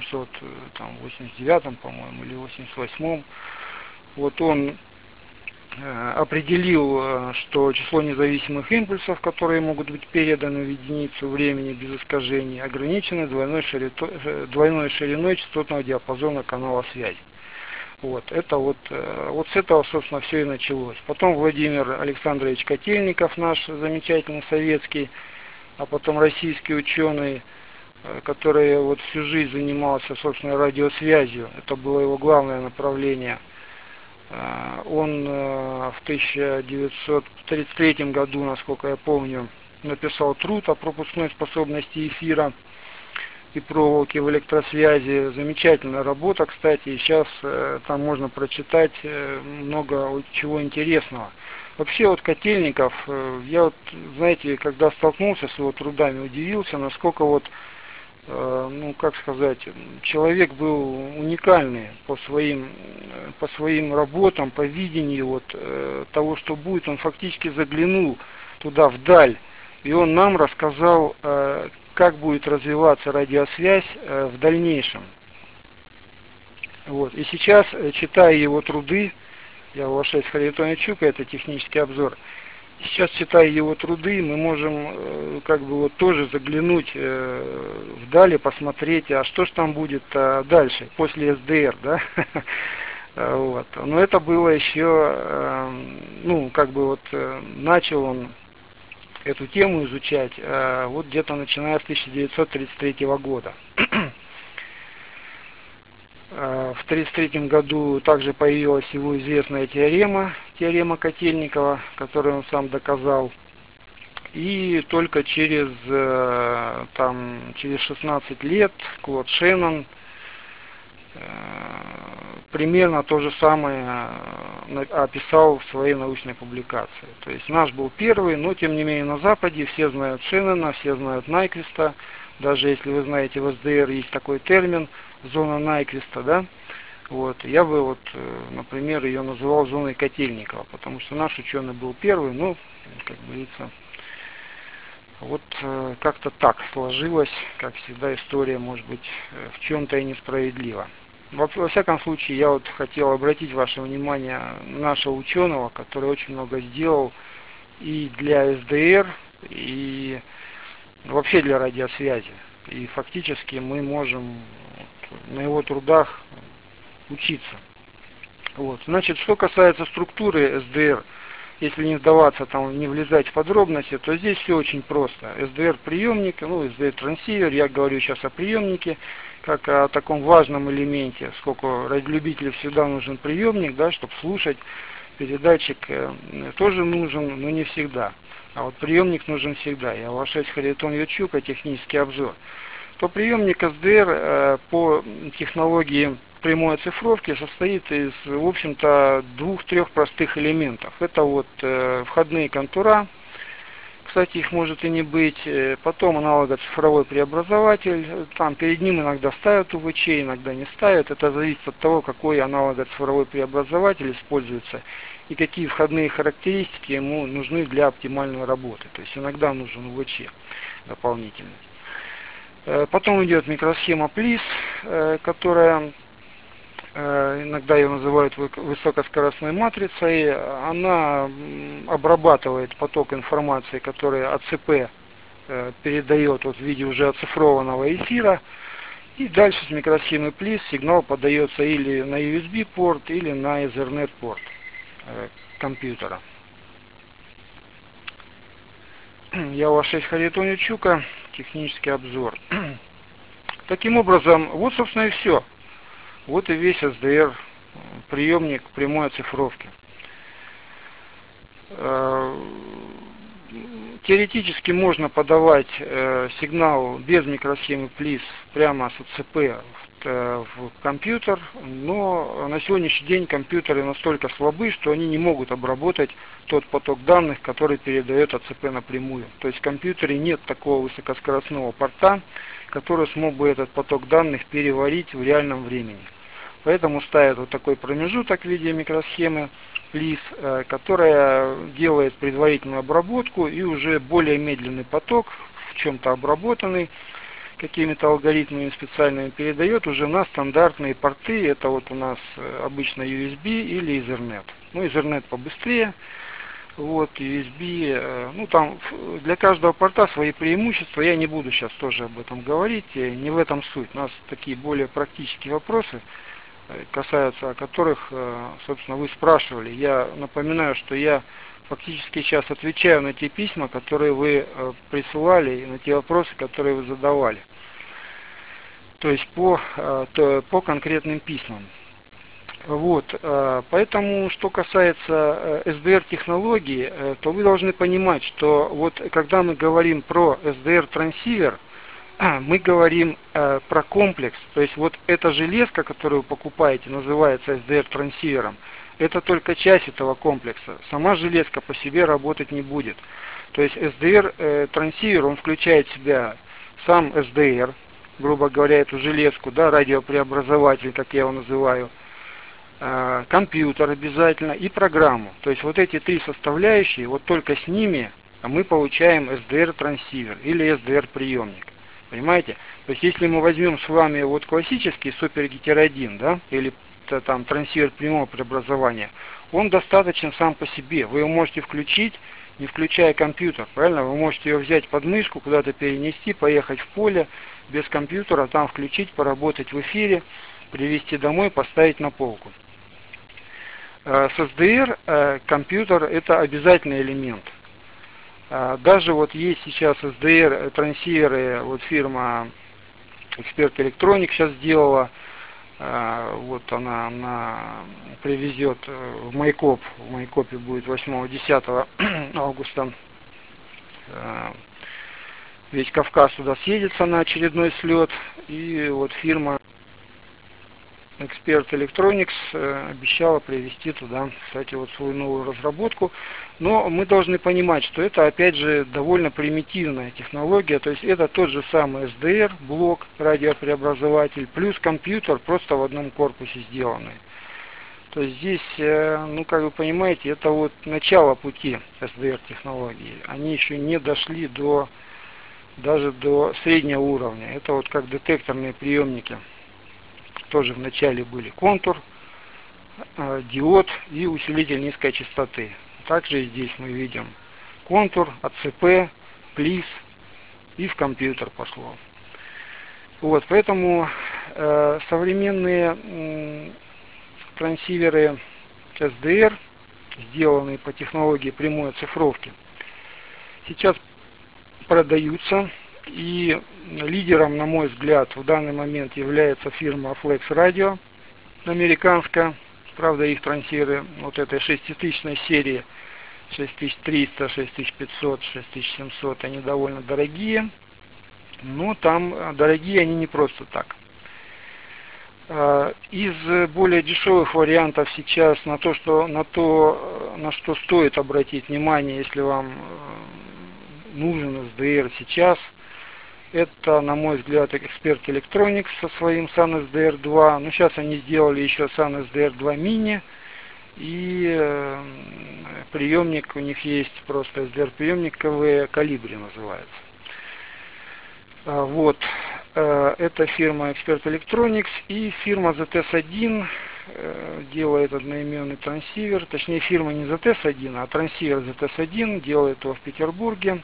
1889, по-моему, или 88. Вот он определил, что число независимых импульсов, которые могут быть переданы в единицу времени без искажений, ограничено двойной шириной частотного диапазона канала связи. Вот с этого, собственно, все и началось. Потом Владимир Александрович Котельников, наш замечательный советский, а потом российский ученый, который вот всю жизнь занимался, собственно, радиосвязью. Это было его главное направление. Он в 1933 году, насколько я помню, написал труд о пропускной способности эфира. и проволоки в электросвязи. Замечательная работа, кстати, и сейчас там можно прочитать много чего интересного. Вообще вот Котельников, я вот, знаете, когда столкнулся с его трудами, удивился, насколько вот, ну как сказать, человек был уникальный по своим работам, по видению вот того, что будет. Он фактически заглянул туда вдаль, и он нам рассказал, как будет развиваться радиосвязь в дальнейшем. Вот. И сейчас, читая его труды, я Вашец Харитон Ячука, это технический обзор, сейчас, читая его труды, мы можем как бы вот тоже заглянуть вдали, посмотреть, а что ж там будет дальше, после СДР, да? Вот. Но это было еще, ну, как бы вот начал он эту тему изучать вот где-то начиная с 1933 года. В 1933 году также появилась его известная теорема Котельникова, которую он сам доказал. И только через 16 лет Клод Шеннон примерно то же самое описал в своей научной публикации. То есть наш был первый, но тем не менее на Западе все знают Шеннона, все знают Найквиста. Даже если вы знаете, в СДР есть такой термин зона Найквиста, да? Вот. Я бы вот, например, ее называл зоной Котельникова, потому что наш ученый был первый, ну, как говорится, вот как-то так сложилось, как всегда история может быть в чем-то и несправедлива. Во всяком случае, я вот хотел обратить ваше внимание на нашего ученого, который очень много сделал и для СДР, и вообще для радиосвязи. И фактически мы можем на его трудах учиться. Вот. Значит, что касается структуры СДР, если не вдаваться, там, не влезать в подробности, то здесь все очень просто. СДР приемник, ну, СДР трансивер, я говорю сейчас о приемнике, как о таком важном элементе, сколько радиолюбителям всегда нужен приемник, да, чтобы слушать. Передатчик тоже нужен, но не всегда. А вот приемник нужен всегда. Я Вашец Харитон Ячука, технический обзор. То приемник СДР по технологии прямой оцифровки состоит из, в общем-то, двух-трех простых элементов. Это вот входные контура, кстати, их может и не быть. Потом аналого-цифровой преобразователь. Там перед ним иногда ставят УВЧ, иногда не ставят. Это зависит от того, какой аналого-цифровой преобразователь используется и какие входные характеристики ему нужны для оптимальной работы. То есть иногда нужен УВЧ дополнительный. Потом идет микросхема PLIS, которая иногда ее называют высокоскоростной матрицей. Она обрабатывает поток информации, который АЦП передает вот в виде уже оцифрованного эфира. И дальше с микросхемы PLIS сигнал подается или на USB порт, или на Ethernet порт компьютера. Я Вашец Харитон Ячука, технический обзор. Таким образом, вот, собственно, и все. Вот и весь СДР, приемник прямой оцифровки. Теоретически можно подавать сигнал без микросхемы PLIS прямо с АЦП в компьютер, но на сегодняшний день компьютеры настолько слабы, что они не могут обработать тот поток данных, который передает АЦП напрямую. То есть в компьютере нет такого высокоскоростного порта, который смог бы этот поток данных переварить в реальном времени. Поэтому ставят вот такой промежуток в виде микросхемы PLIS, которая делает предварительную обработку и уже более медленный поток, в чем-то обработанный какими-то алгоритмами специальными, передает уже на стандартные порты. Это вот у нас обычно USB или Ethernet. Ну, Ethernet побыстрее. Вот, USB, ну там для каждого порта свои преимущества. Я не буду сейчас тоже об этом говорить, не в этом суть. У нас такие более практические вопросы касаются, о которых, собственно, вы спрашивали. Я напоминаю, что я фактически сейчас отвечаю на те письма, которые вы присылали, и на те вопросы, которые вы задавали. То есть по конкретным письмам. Вот, поэтому, что касается SDR технологии, то вы должны понимать, что вот когда мы говорим про SDR трансивер, мы говорим про комплекс. То есть вот эта железка, которую вы покупаете, называется SDR трансивером. Это только часть этого комплекса. Сама железка по себе работать не будет. То есть SDR трансивер, он включает в себя сам SDR, грубо говоря, эту железку, да, радиопреобразователь, как я его называю, компьютер обязательно и программу. То есть вот эти три составляющие, вот только с ними мы получаем SDR трансивер или SDR приемник. Понимаете? То есть если мы возьмем с вами вот классический супергетеродин, да, или там трансивер прямого преобразования, он достаточен сам по себе. Вы его можете включить, не включая компьютер, правильно? Вы можете ее взять под мышку, куда-то перенести, поехать в поле без компьютера, там включить, поработать в эфире, привезти домой, поставить на полку. С SDR компьютер это обязательный элемент. Даже вот есть сейчас SDR трансиверы, вот фирма Эксперт Электроник сейчас сделала, вот она привезет в Майкоп, в Майкопе будет 8-10 августа, весь Кавказ туда съедется на очередной слет, и вот фирма Эксперт Electronics обещала привезти туда, кстати, вот свою новую разработку. Но мы должны понимать, что это, опять же, довольно примитивная технология. То есть это тот же самый SDR, блок, радиопреобразователь, плюс компьютер, просто в одном корпусе сделанный. То есть здесь, ну, как вы понимаете, это вот начало пути SDR технологии. Они еще не дошли даже до среднего уровня. Это вот как детекторные приемники. Тоже вначале были контур, диод и усилитель низкой частоты. Также здесь мы видим контур, АЦП, плис и в компьютер пошло. Вот, поэтому современные трансиверы SDR, сделанные по технологии прямой оцифровки, сейчас продаются. И лидером, на мой взгляд, в данный момент является фирма Flex Radio, американская. Правда, их трансиверы вот этой 6000 серии, 6300, 6500, 6700, они довольно дорогие. Но там дорогие они не просто так. Из более дешевых вариантов сейчас на что стоит обратить внимание, если вам нужен SDR сейчас, это, на мой взгляд, Эксперт Electronics со своим Sun SDR 2. Но сейчас они сделали еще Sun SDR 2 Mini. И приемник у них есть, просто SDR приемник КВ Калибри называется. Вот. Это фирма Эксперт Electronics. И фирма ZS1 делает одноименный трансивер. Точнее, фирма не ZS1, а трансивер ZS1. Делает его в Петербурге.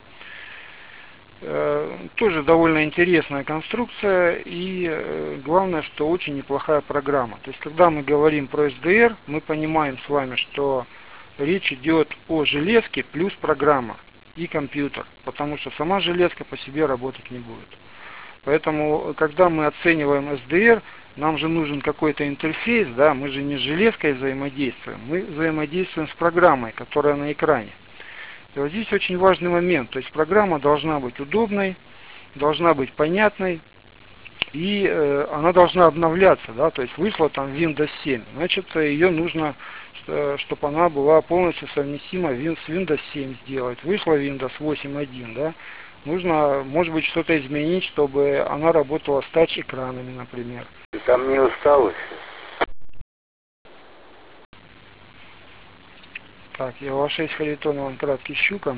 Тоже довольно интересная конструкция и главное, что очень неплохая программа. То есть, когда мы говорим про SDR, мы понимаем с вами, что речь идет о железке плюс программа и компьютер, потому что сама железка по себе работать не будет. Поэтому, когда мы оцениваем SDR, нам же нужен какой-то интерфейс, да, мы же не с железкой взаимодействуем, мы взаимодействуем с программой, которая на экране. И вот здесь очень важный момент, то есть программа должна быть удобной, должна быть понятной, и она должна обновляться, да, то есть вышла там Windows 7, значит ее нужно, чтобы она была полностью совместима с Windows 7 сделать, вышла Windows 8.1, да, нужно, может быть, что-то изменить, чтобы она работала с тач-экранами, например. Там не усталость. Так, я Ил-6 Харитон, Иван Краткий, Щука.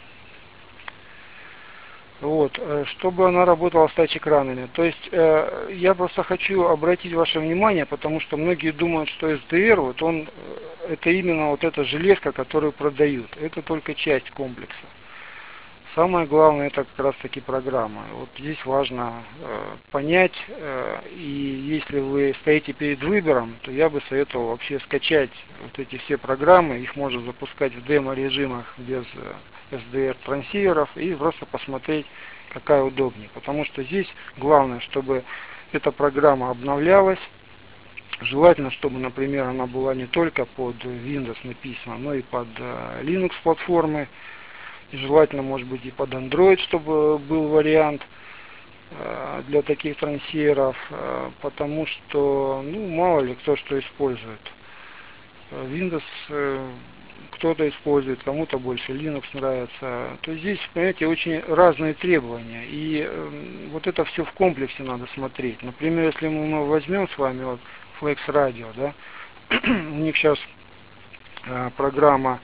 Вот, чтобы она работала с тач-экранами. То есть, я просто хочу обратить ваше внимание, потому что многие думают, что SDR, вот он, это именно вот эта железка, которую продают. Это только часть комплекса. Самое главное, это как раз таки программа. Вот здесь важно понять, и если вы стоите перед выбором, то я бы советовал вообще скачать вот эти все программы, их можно запускать в демо-режимах без SDR трансиверов и просто посмотреть, какая удобнее. Потому что здесь главное, чтобы эта программа обновлялась. Желательно, чтобы, например, она была не только под Windows написана, но и под Linux платформы. И желательно, может быть, и под Android, чтобы был вариант. для таких трансиверов, потому что, ну, мало ли кто что использует. Windows кто-то использует, кому-то больше Linux нравится. То есть здесь, понимаете, очень разные требования. И вот это все в комплексе надо смотреть. Например, если мы возьмем с вами вот Flex Radio, да, у них сейчас программа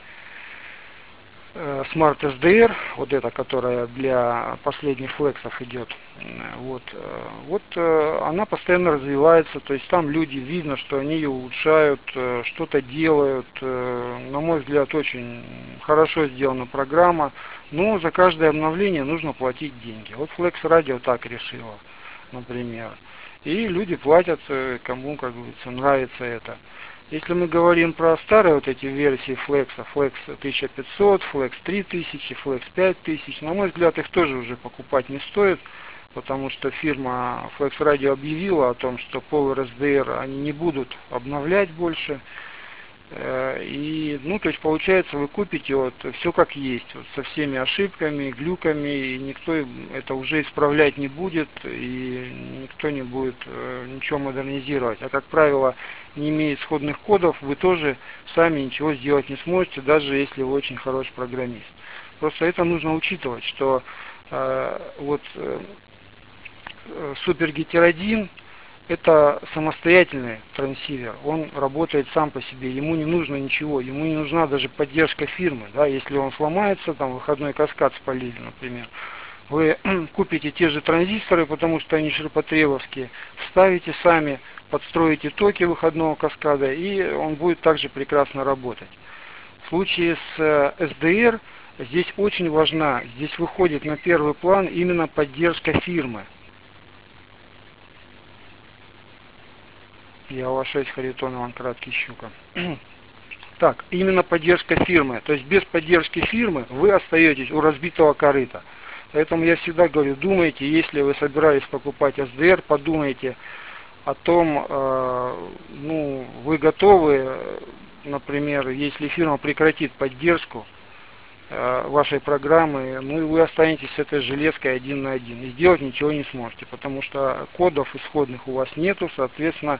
Smart SDR, вот эта, которая для последних флексов идет, вот она постоянно развивается, то есть там люди, видно, что они ее улучшают, что-то делают, на мой взгляд, очень хорошо сделана программа, но за каждое обновление нужно платить деньги. Вот Flex Radio так решила, например, и люди платят, кому, как говорится, нравится это. Если мы говорим про старые вот эти версии Flex, Flex 1500, Flex 3000, Flex 5000, на мой взгляд, их тоже уже покупать не стоит, потому что фирма Flex Radio объявила о том, что Power SDR они не будут обновлять больше. И, ну, то есть, получается, вы купите вот все как есть, вот, со всеми ошибками, глюками, и никто это уже исправлять не будет, и никто не будет ничего модернизировать. А, как правило, не имея исходных кодов, вы тоже сами ничего сделать не сможете, даже если вы очень хороший программист. Просто это нужно учитывать, что SuperGetter 1 это самостоятельный трансивер, он работает сам по себе, ему не нужно ничего, ему не нужна даже поддержка фирмы, да, если он сломается, там выходной каскад спалили, например, вы купите те же транзисторы, потому что они ширпотребовские, вставите сами, подстроите токи выходного каскада, и он будет также прекрасно работать. В случае с SDR здесь очень важна, здесь выходит на первый план именно поддержка фирмы. Я Ава-6 Харитон Иван Краткий Щука. Так, именно поддержка фирмы. То есть без поддержки фирмы вы остаетесь у разбитого корыта. Поэтому я всегда говорю, думайте, если вы собирались покупать SDR, подумайте о том, ну, вы готовы, например, если фирма прекратит поддержку вашей программы, ну и вы останетесь с этой железкой один на один. И сделать ничего не сможете, потому что кодов исходных у вас нету, соответственно,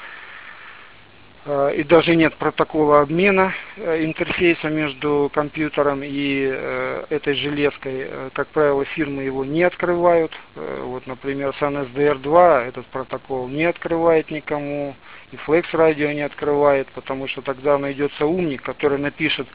и даже нет протокола обмена интерфейса между компьютером и этой железкой. Как правило, фирмы его не открывают. Вот, например, SunSDR 2 этот протокол не открывает никому, и Flex Radio не открывает, потому что тогда найдется умник, который напишет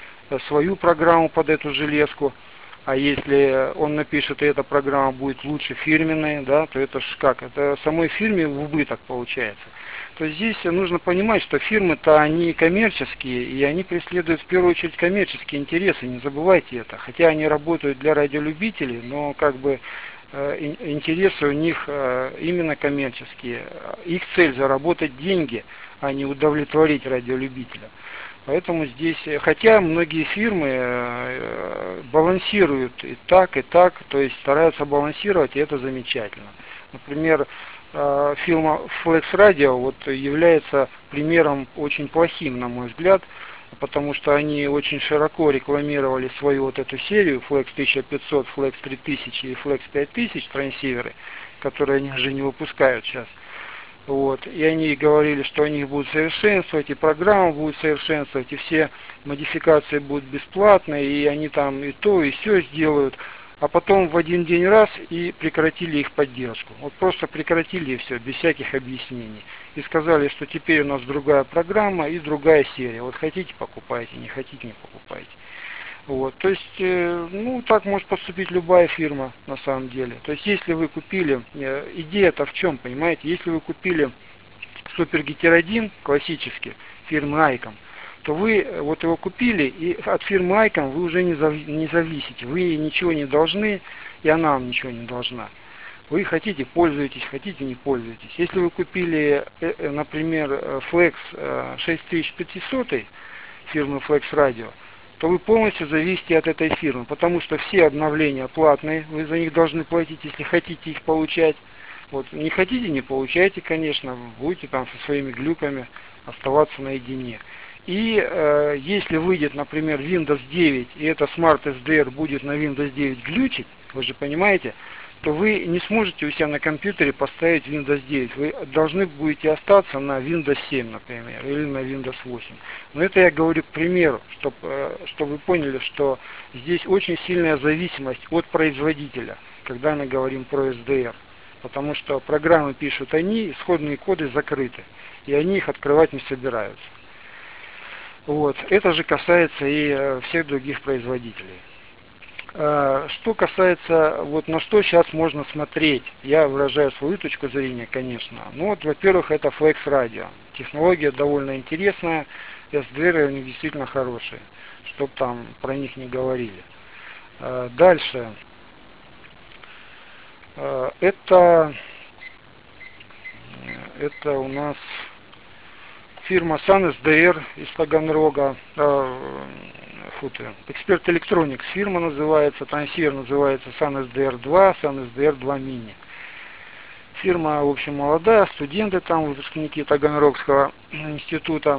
свою программу под эту железку. А если он напишет, и эта программа будет лучше фирменной, да, то это ж как? Это самой фирме в убыток получается. То есть здесь нужно понимать, что фирмы-то они коммерческие, и они преследуют в первую очередь коммерческие интересы, не забывайте это. Хотя они работают для радиолюбителей, но как бы интересы у них именно коммерческие. Их цель заработать деньги, а не удовлетворить радиолюбителя. Поэтому здесь, хотя многие фирмы балансируют и так, то есть стараются балансировать, и это замечательно. Например, фирма Flex Radio вот является примером очень плохим, на мой взгляд, потому что они очень широко рекламировали свою вот эту серию Flex 1500, Flex 3000 и Flex 5000 трансиверы, которые они уже не выпускают сейчас. Вот. И они говорили, что они их будут совершенствовать, и программа будет совершенствовать, и все модификации будут бесплатные, и они там и то, и все сделают. А потом в один день раз и прекратили их поддержку. Вот просто прекратили и все, без всяких объяснений. И сказали, что теперь у нас другая программа и другая серия. Вот хотите покупайте, не хотите не покупайте. Вот, то есть, ну, так может поступить любая фирма на самом деле. То есть, если вы купили, идея-то в чем, понимаете, если вы купили SuperGetter 1 классический фирмы Icom, то вы вот его купили, и от фирмы Icom вы уже не зависите, вы ей ничего не должны, и она вам ничего не должна. Вы хотите, пользуетесь, хотите, не пользуетесь. Если вы купили, например, Flex 6500 фирмы Flex Radio, то вы полностью зависите от этой фирмы, потому что все обновления платные, вы за них должны платить, если хотите их получать. Вот, не хотите, не получайте, конечно, будете там со своими глюками оставаться наедине. И если выйдет, например, Windows 9, и это Smart SDR будет на Windows 9 глючить, вы же понимаете, то вы не сможете у себя на компьютере поставить Windows 9. Вы должны будете остаться на Windows 7, например, или на Windows 8. Но это я говорю к примеру, чтобы вы поняли, что здесь очень сильная зависимость от производителя, когда мы говорим про SDR. Потому что программы пишут они, исходные коды закрыты, и они их открывать не собираются. Вот. Это же касается и всех других производителей. Что касается, вот на что сейчас можно смотреть, я выражаю свою точку зрения, конечно. Ну вот, во-первых, это Flex Radio. Технология довольно интересная, SDR у них действительно хорошие, чтоб там про них не говорили. Дальше. Это у нас фирма SunSDR из Таганрога. Эксперт Electronics фирма называется, трансивер называется SunSDR 2, SunSDR 2 Mini. Фирма, в общем, молодая, студенты там, выпускники Таганрогского института.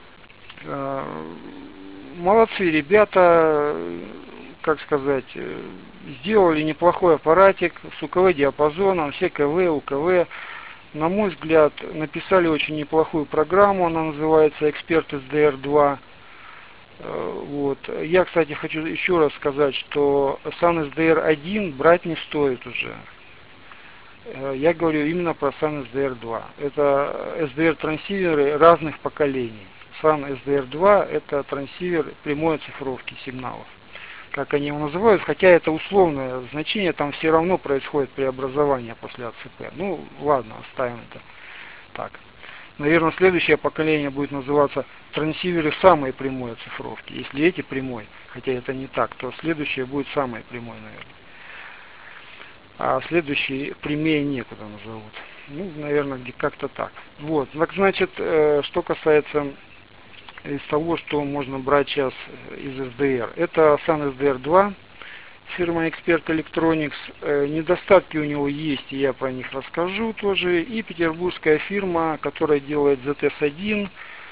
Молодцы ребята, как сказать, сделали неплохой аппаратик с УКВ диапазоном, все КВ, УКВ. На мой взгляд, написали очень неплохую программу, она называется Expert SDR 2. Вот. Я, кстати, хочу еще раз сказать, что SunSDR 1 брать не стоит уже. Я говорю именно про SunSDR 2. Это SDR трансиверы разных поколений. SunSDR 2 это трансивер прямой оцифровки сигналов, как они его называют, хотя это условное значение, там все равно происходит преобразование после АЦП. Ну, ладно, оставим это так. Наверное, следующее поколение будет называться трансиверы самой прямой оцифровки. Если эти прямой, хотя это не так, то следующее будет самой прямой, наверное. А следующий прямее некуда назовут. Ну, наверное, как-то так. Вот. Так, значит, что касается из того, что можно брать сейчас из SDR. Это SunSDR 2, фирма Expert Electronics. Недостатки у него есть, и я про них расскажу тоже. И петербургская фирма, которая делает ZS1.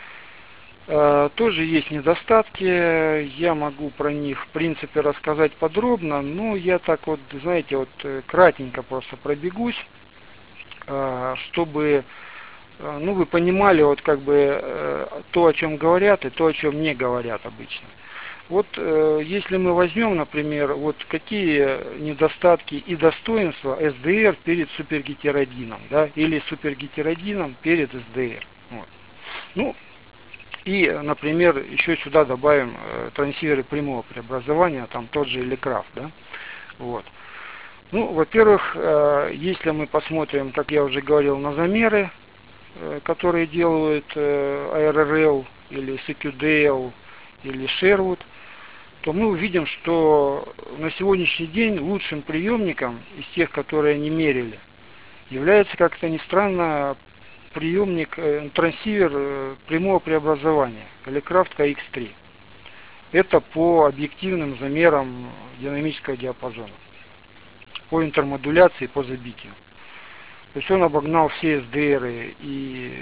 Тоже есть недостатки. Я могу про них, в принципе, рассказать подробно, но я так вот, знаете, вот кратенько просто пробегусь, чтобы... Ну, вы понимали, вот как бы то, о чем говорят, и то, о чем не говорят обычно. Вот если мы возьмем, например, вот какие недостатки и достоинства SDR перед супергетеродином, да, или супергетеродином перед SDR. Вот. Ну, и, например, еще сюда добавим трансиверы прямого преобразования, там тот же Elecraft, да. Вот. Ну, во-первых, если мы посмотрим, как я уже говорил, на замеры, которые делают ARRL или CQDL или Sherwood, то мы увидим, что на сегодняшний день лучшим приемником из тех, которые они мерили, является, как-то ни странно, приемник, трансивер прямого преобразования Elecraft KX3. Это по объективным замерам динамического диапазона, по интермодуляции, по забитию. То есть он обогнал все SDR и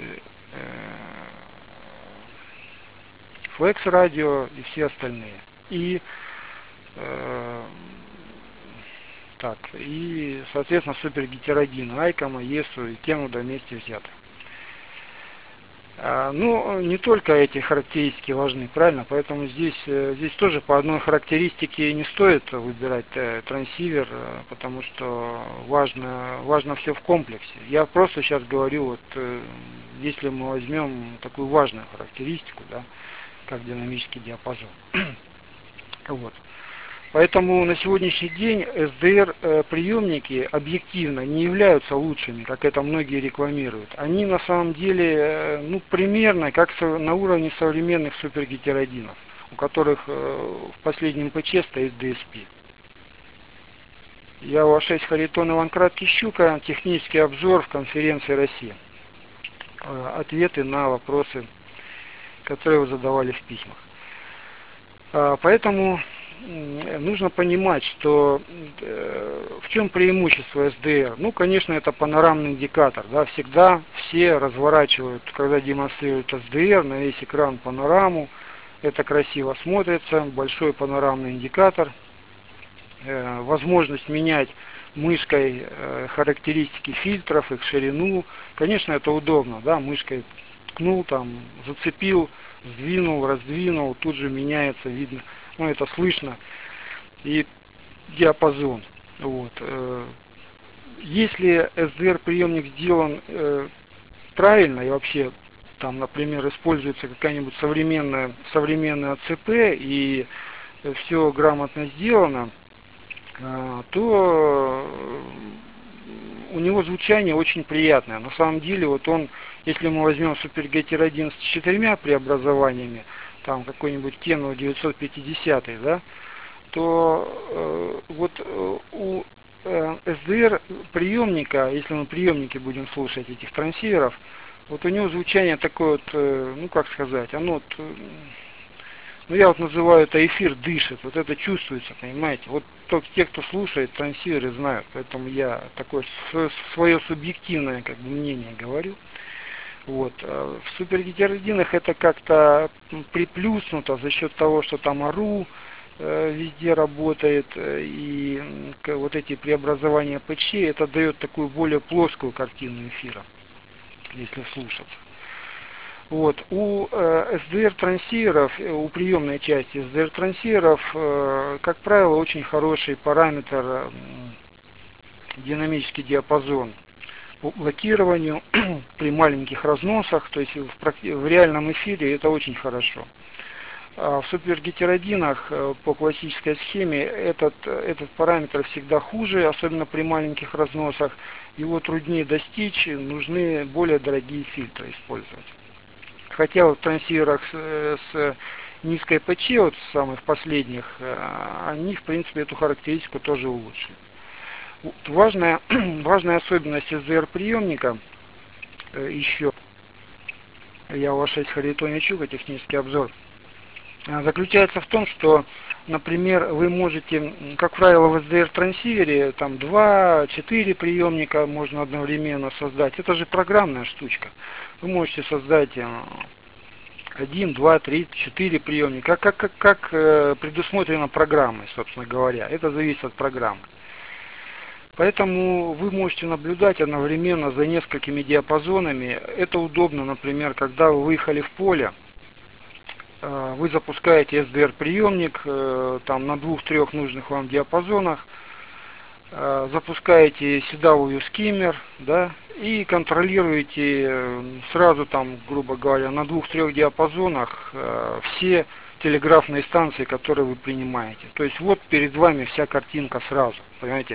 Flex Radio и все остальные. И соответственно, супергетеродин, Айкома, ЕСУ и Кенуда вместе взяты. Ну, не только эти характеристики важны, правильно? Поэтому здесь тоже по одной характеристике не стоит выбирать трансивер, потому что важно все в комплексе. Я просто сейчас говорю, вот, если мы возьмем такую важную характеристику, да, как динамический диапазон. Вот. Поэтому на сегодняшний день SDR приемники объективно не являются лучшими, как это многие рекламируют. Они на самом деле, ну, примерно как на уровне современных супергетеродинов, у которых в последнем ПЧ стоит DSP. Я УА-6 Харитон Иван Краткий Щука, технический обзор в конференции России. Ответы на вопросы, которые вы задавали в письмах. Поэтому нужно понимать, что в чем преимущество SDR. Ну, конечно, это панорамный индикатор. Да, всегда все разворачивают, когда демонстрируют SDR, на весь экран панораму. Это красиво смотрится. Большой панорамный индикатор. Возможность менять мышкой характеристики фильтров, их ширину. Конечно, это удобно, да, мышкой ткнул, там, зацепил, сдвинул, раздвинул, тут же меняется, видно, ну, это слышно, и диапазон. Вот. Если SDR приемник сделан правильно и вообще там, например, используется какая-нибудь современная АЦП и все грамотно сделано, то у него звучание очень приятное. На самом деле, вот он, если мы возьмем Supergetter 1 с 4 преобразованиями, там какой-нибудь Kenwo 950, да, то у SDR приемника, если мы приемники будем слушать этих трансиверов, вот у него звучание такое вот, ну как сказать, оно вот, ну я вот называю это эфир дышит, вот это чувствуется, понимаете. Вот только те, кто слушает трансиверы, знают, поэтому я такое свое субъективное как бы мнение говорю. Вот. В супергетеродинах это как-то приплюснуто за счет того, что там АРУ везде работает, и вот эти преобразования ПЧ, это дает такую более плоскую картину эфира, если слушаться. Вот. У SDR трансиверов, у приемной части SDR трансиверов, как правило, очень хороший параметр динамический диапазон по блокированию при маленьких разносах, то есть в реальном эфире это очень хорошо. А в супергетеродинах по классической схеме этот параметр всегда хуже, особенно при маленьких разносах. Его труднее достичь, нужны более дорогие фильтры использовать. Хотя вот в трансиверах с низкой ПЧ, вот самых последних, они в принципе эту характеристику тоже улучшили. Важная особенность SDR приемника еще, я у вас Харитоня Чука, технический обзор, заключается в том, что, например, вы можете, как правило, в SDR трансивере там 2-4 приемника можно одновременно создать. Это же программная штучка. Вы можете создать 1, 2, 3, 4 приемника, как предусмотрено программой, собственно говоря. Это зависит от программы. Поэтому вы можете наблюдать одновременно за несколькими диапазонами. Это удобно, например, когда вы выехали в поле, вы запускаете SDR приемник там, на 2-3 нужных вам диапазонах, запускаете седавую скиммер, да, и контролируете сразу там, грубо говоря, на 2-3 диапазонах все телеграфные станции, которые вы принимаете. То есть вот перед вами вся картинка сразу, понимаете.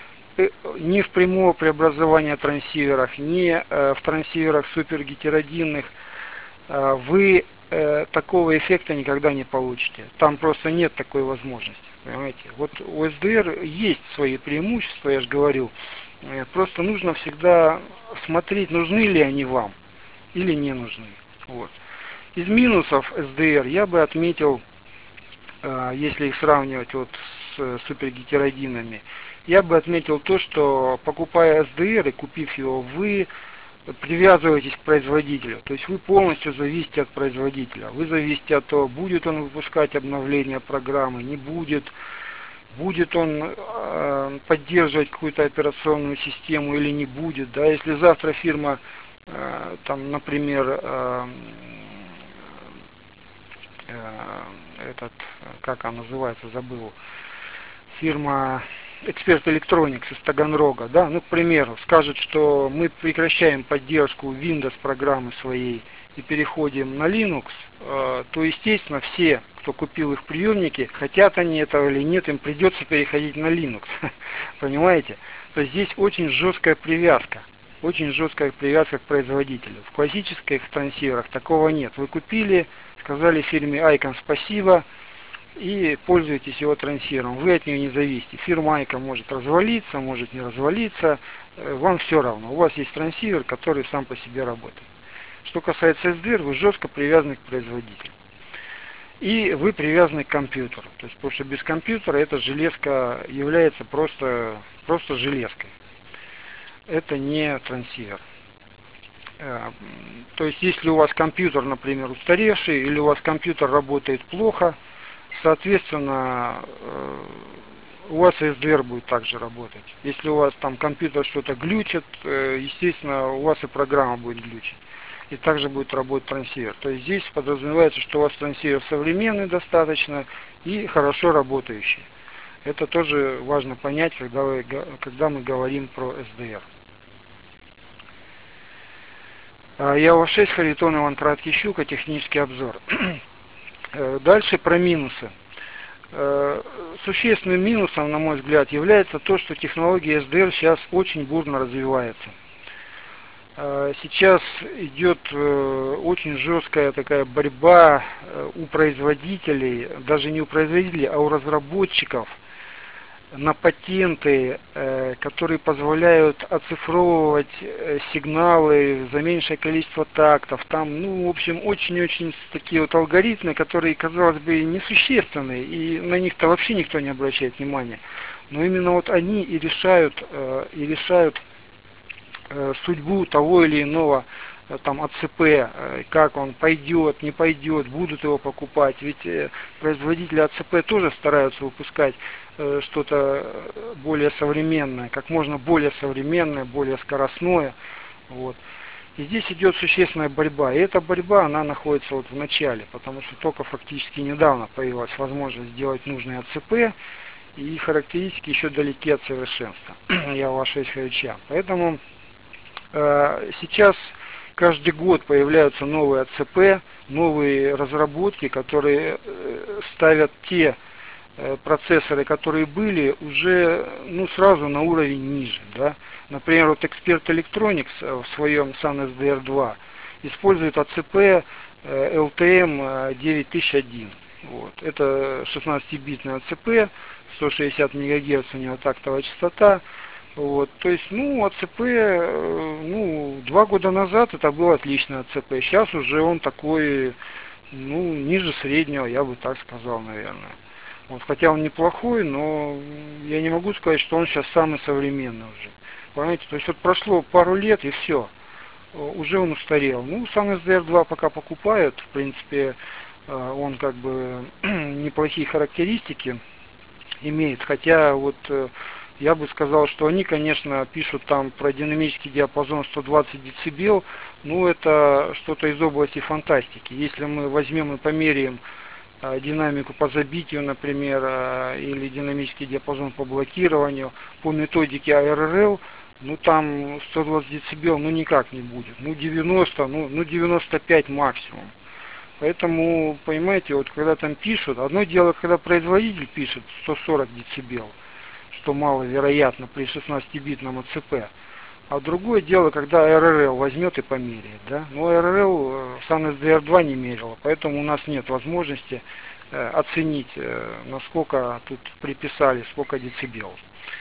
Ни в прямого преобразования трансиверах, ни в трансиверах супергетеродинных вы такого эффекта никогда не получите. Там просто нет такой возможности. Понимаете? Вот у SDR есть свои преимущества, я же говорил. Просто нужно всегда смотреть, нужны ли они вам или не нужны. Вот. Из минусов SDR я бы отметил, если их сравнивать вот с супергетеродинами, я бы отметил то, что покупая SDR и купив его, вы привязываетесь к производителю. То есть вы полностью зависите от производителя. Вы зависите от того, будет он выпускать обновление программы, не будет. Будет он поддерживать какую-то операционную систему или не будет. Да? Если завтра фирма, там, например, как она называется, забыл, фирма Эксперт Electronics из Таганрога, да, ну, к примеру, скажет, что мы прекращаем поддержку Windows программы своей и переходим на Linux, то, естественно, все, кто купил их приемники, хотят они этого или нет, им придется переходить на Linux, понимаете? То есть здесь очень жесткая привязка к производителю. В классических трансиверах такого нет. Вы купили, сказали фирме Icon спасибо, и пользуетесь его трансивером. Вы от нее не зависите. Фирма Icon может развалиться, может не развалиться. Вам все равно. У вас есть трансивер, который сам по себе работает. Что касается SDR, вы жестко привязаны к производителю. И вы привязаны к компьютеру. То есть, потому что без компьютера эта железка является просто железкой. Это не трансивер. То есть, если у вас компьютер, например, устаревший, или у вас компьютер работает плохо, соответственно, у вас SDR будет также работать. Если у вас там компьютер что-то глючит, естественно, у вас и программа будет глючить. И также будет работать трансивер. То есть здесь подразумевается, что у вас трансивер современный достаточно и хорошо работающий. Это тоже важно понять, когда мы говорим про SDR. ЯО6, Харитон, Иван Краткий, Щука, технический обзор. Дальше про минусы. Существенным минусом, на мой взгляд, является то, что технология SDR сейчас очень бурно развивается. Сейчас идет очень жесткая такая борьба у производителей, даже не у производителей, а у разработчиков на патенты, которые позволяют оцифровывать сигналы за меньшее количество тактов. Там, ну, в общем, очень-очень такие вот алгоритмы, которые, казалось бы, несущественные, и на них-то вообще никто не обращает внимания. Но именно вот они и решают судьбу того или иного там АЦП, как он пойдет, не пойдет, будут его покупать. Ведь производители АЦП тоже стараются выпускать что-то более современное, как можно более современное, более скоростное. Вот. И здесь идет существенная борьба. И эта борьба, она находится вот в начале, потому что только фактически недавно появилась возможность сделать нужные АЦП, и характеристики еще далеки от совершенства. Я ваша исходя. Поэтому сейчас каждый год появляются новые АЦП, новые разработки, которые ставят те процессоры, которые были, уже сразу на уровень ниже. Да? Например, вот Expert Electronics в своем Sun SDR2 использует АЦП LTM 9001. Вот. Это 16-битный АЦП, 160 МГц у него тактовая частота. Вот, то есть, АЦП, 2 года назад это был отличный АЦП. Сейчас уже он такой, ниже среднего, я бы так сказал, наверное. Вот, хотя он неплохой, но я не могу сказать, что он сейчас самый современный уже. Понимаете, то есть вот прошло пару лет и все. Уже он устарел. Sun SDR2 пока покупают, в принципе, он как бы неплохие характеристики имеет, хотя вот я бы сказал, что они, конечно, пишут там про динамический диапазон 120 дБ, это что-то из области фантастики. Если мы возьмем и померяем динамику по забитию, например, или динамический диапазон по блокированию по методике ARRL, там 120 дБ, никак не будет. 90, 95 максимум. Поэтому, понимаете, вот когда там пишут, одно дело, когда производитель пишет 140 дБ, что маловероятно при 16-битном АЦП. А другое дело, когда ARRL возьмет и померяет. Да? Но ARRL Sun SDR2 не мерила, поэтому у нас нет возможности оценить, насколько тут приписали, сколько децибел.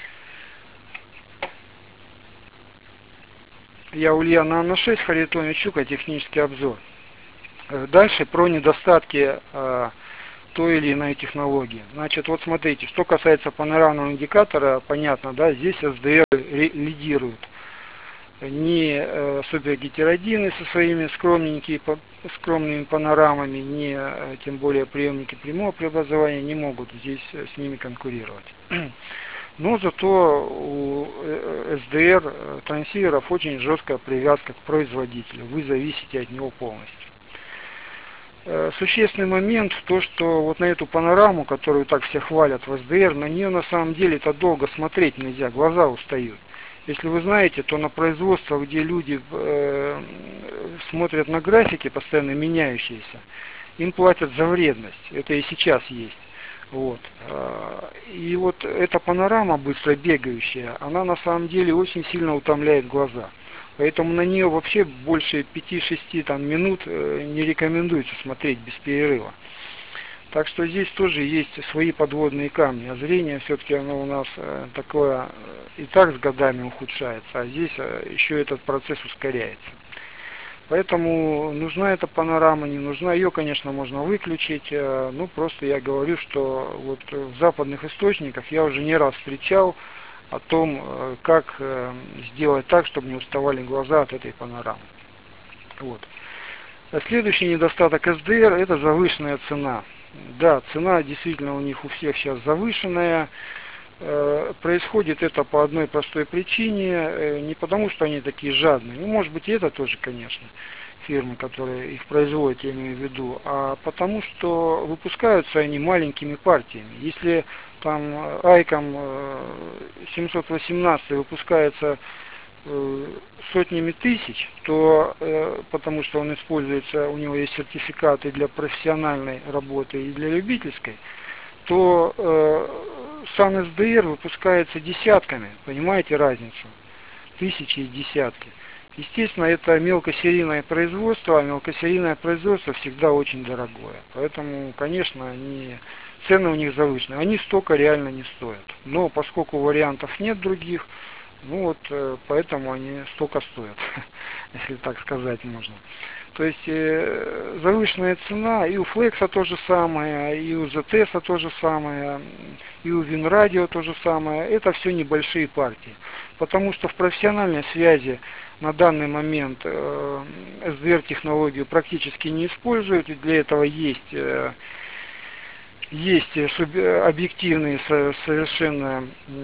Я Ульяна Анна 6, Харитон Щука, технический обзор. Дальше про недостатки той или иной технологии. Значит, вот смотрите, что касается панорамного индикатора, понятно, да, здесь SDR лидирует. Не супергетеродины со своими скромными панорамами, не тем более приемники прямого преобразования не могут здесь с ними конкурировать. Но зато у SDR трансиверов очень жесткая привязка к производителю. Вы зависите от него полностью. Существенный момент то, что вот на эту панораму, которую так все хвалят в SDR, на нее на самом деле это долго смотреть нельзя, глаза устают. Если вы знаете, то на производствах, где люди смотрят на графики, постоянно меняющиеся, им платят за вредность. Это и сейчас есть. Вот. И вот эта панорама быстро бегающая, она на самом деле очень сильно утомляет глаза. Поэтому на нее вообще больше 5-6 минут не рекомендуется смотреть без перерыва. Так что здесь тоже есть свои подводные камни. А зрение все-таки оно у нас такое и так с годами ухудшается, а здесь еще этот процесс ускоряется. Поэтому нужна эта панорама, не нужна. Ее, конечно, можно выключить. Просто я говорю, что вот в западных источниках я уже не раз встречал о том, как сделать так, чтобы не уставали глаза от этой панорамы. Вот. Следующий недостаток SDR – это завышенная цена. Да, цена действительно у них у всех сейчас завышенная. Происходит это по одной простой причине, не потому что они такие жадные, ну может быть и это тоже, конечно, фирмы, которые их производят, я имею в виду, а потому что выпускаются они маленькими партиями. Если там Айком 718 выпускается сотнями тысяч, то потому что он используется, у него есть сертификаты для профессиональной работы и для любительской, то сам СДР выпускается десятками, понимаете разницу? Тысячи и десятки. Естественно, это мелкосерийное производство, а мелкосерийное производство всегда очень дорогое. Поэтому, конечно, цены у них завышены. Они столько реально не стоят. Но поскольку вариантов нет других, ну вот поэтому они столько стоят, если так сказать можно. То есть завышенная цена, и у Флекса то же самое, и у ZTS то же самое, и у Винрадио то же самое. Это все небольшие партии. Потому что в профессиональной связи на данный момент SDR технологию практически не используют, и для этого есть объективные совершенно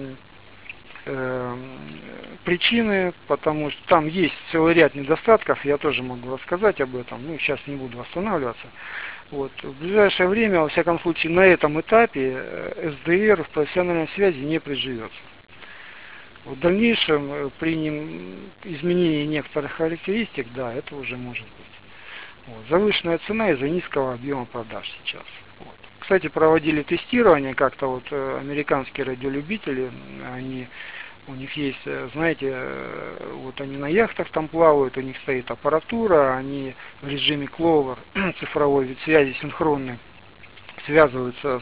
причины, потому что там есть целый ряд недостатков, я тоже могу рассказать об этом, ну сейчас не буду останавливаться. Вот. В ближайшее время, во всяком случае, на этом этапе SDR в профессиональной связи не приживется. В дальнейшем при изменении некоторых характеристик, да, это уже может быть. Вот. Завышенная цена из-за низкого объема продаж сейчас. Вот. Кстати, проводили тестирование как-то вот американские радиолюбители, у них есть, знаете, вот они на яхтах там плавают, у них стоит аппаратура, они в режиме Clover, цифровой вид связи синхронный, связываются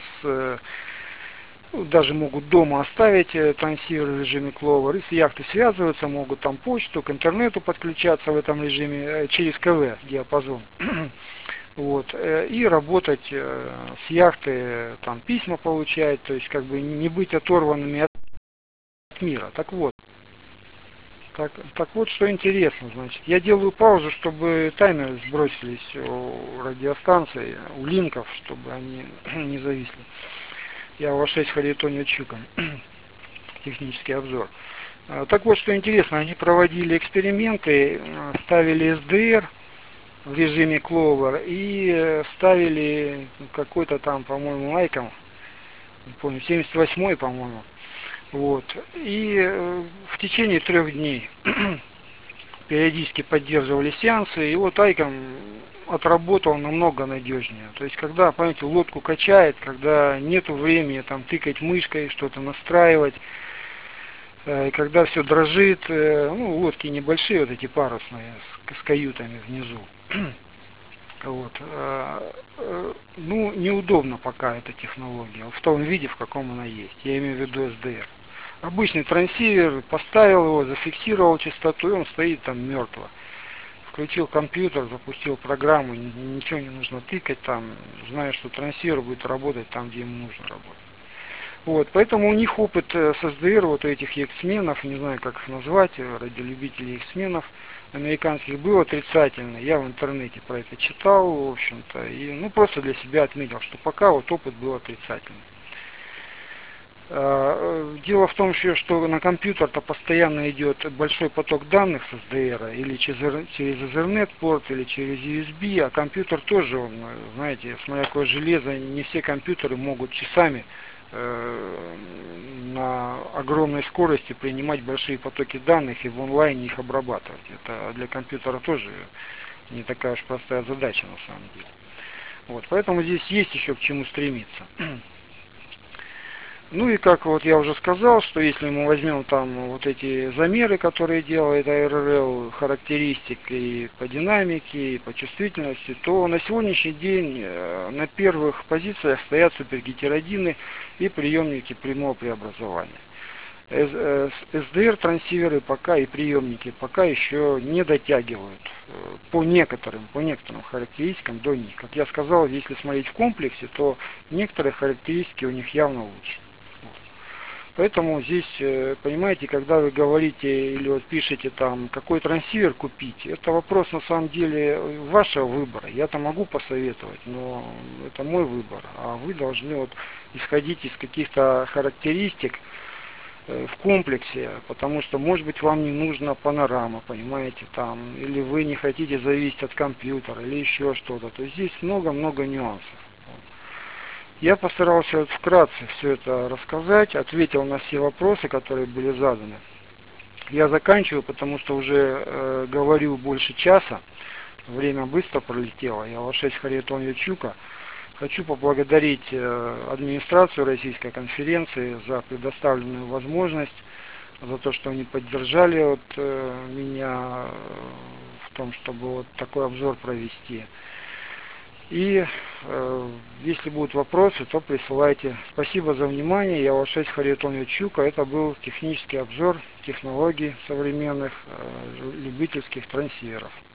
даже могут дома оставить трансивер в режиме Clover, и с яхты связываются, могут там почту, к интернету подключаться в этом режиме через КВ диапазон. Вот, и работать с яхты, там письма получать, то есть как бы не быть оторванными от мира. Так вот, что интересно, значит, я делаю паузу, чтобы таймеры сбросились у радиостанций, у линков, чтобы они не зависли. Я у 6 Харитонио Чука, технический обзор. Так вот, что интересно, они проводили эксперименты, ставили SDR в режиме Clover и ставили какой-то там, по-моему, Айком, не помню, 78-й, по-моему. Вот. И в течение 3 дней периодически поддерживали сеансы, и вот Айком отработал намного надежнее. То есть, когда, понимаете, лодку качает, когда нету времени там тыкать мышкой, что-то настраивать, и когда все дрожит, ну, лодки небольшие, вот эти парусные, с каютами внизу. Вот. Ну, неудобно пока эта технология, в том виде, в каком она есть. Я имею в виду SDR. Обычный трансивер, поставил его, зафиксировал частоту, и он стоит там мертво. Включил компьютер, запустил программу, ничего не нужно тыкать там, зная, что трансивер будет работать там, где ему нужно работать. Вот, поэтому у них опыт с SDR, вот у этих X-менов, не знаю, как их назвать, радиолюбителей X-менов американских, был отрицательный. Я в интернете про это читал, в общем-то, и ну просто для себя отметил, что пока вот опыт был отрицательный. Дело в том, что на компьютер-то постоянно идет большой поток данных с SDR, или через Ethernet порт, или через USB, а компьютер тоже, он, знаете, смотря какое железо, не все компьютеры могут часами на огромной скорости принимать большие потоки данных и в онлайне их обрабатывать. Это для компьютера тоже не такая уж простая задача на самом деле. Вот, поэтому здесь есть еще к чему стремиться. Ну и как вот я уже сказал, что если мы возьмем там вот эти замеры, которые делает АРРЛ, характеристики по динамике, и по чувствительности, то на сегодняшний день на первых позициях стоят супергетеродины и приемники прямого преобразования. SDR трансиверы пока и приемники пока еще не дотягивают по некоторым характеристикам до них. Как я сказал, если смотреть в комплексе, то некоторые характеристики у них явно лучше. Поэтому здесь, понимаете, когда вы говорите или вот пишете там, какой трансивер купить, это вопрос на самом деле вашего выбора. Я-то могу посоветовать, но это мой выбор. А вы должны вот исходить из каких-то характеристик, в комплексе, потому что, может быть, вам не нужна панорама, понимаете, там, или вы не хотите зависеть от компьютера, или еще что-то. То есть здесь много-много нюансов. Я постарался вкратце все это рассказать, ответил на все вопросы, которые были заданы. Я заканчиваю, потому что уже говорю больше часа. Время быстро пролетело. Я Вашесть Харитон Ячука. Хочу поблагодарить администрацию Российской конференции за предоставленную возможность, за то, что они поддержали меня в том, чтобы вот такой обзор провести. И если будут вопросы, то присылайте. Спасибо за внимание. Я Вашесть Харитон Ячука. Это был технический обзор технологий современных любительских трансиверов.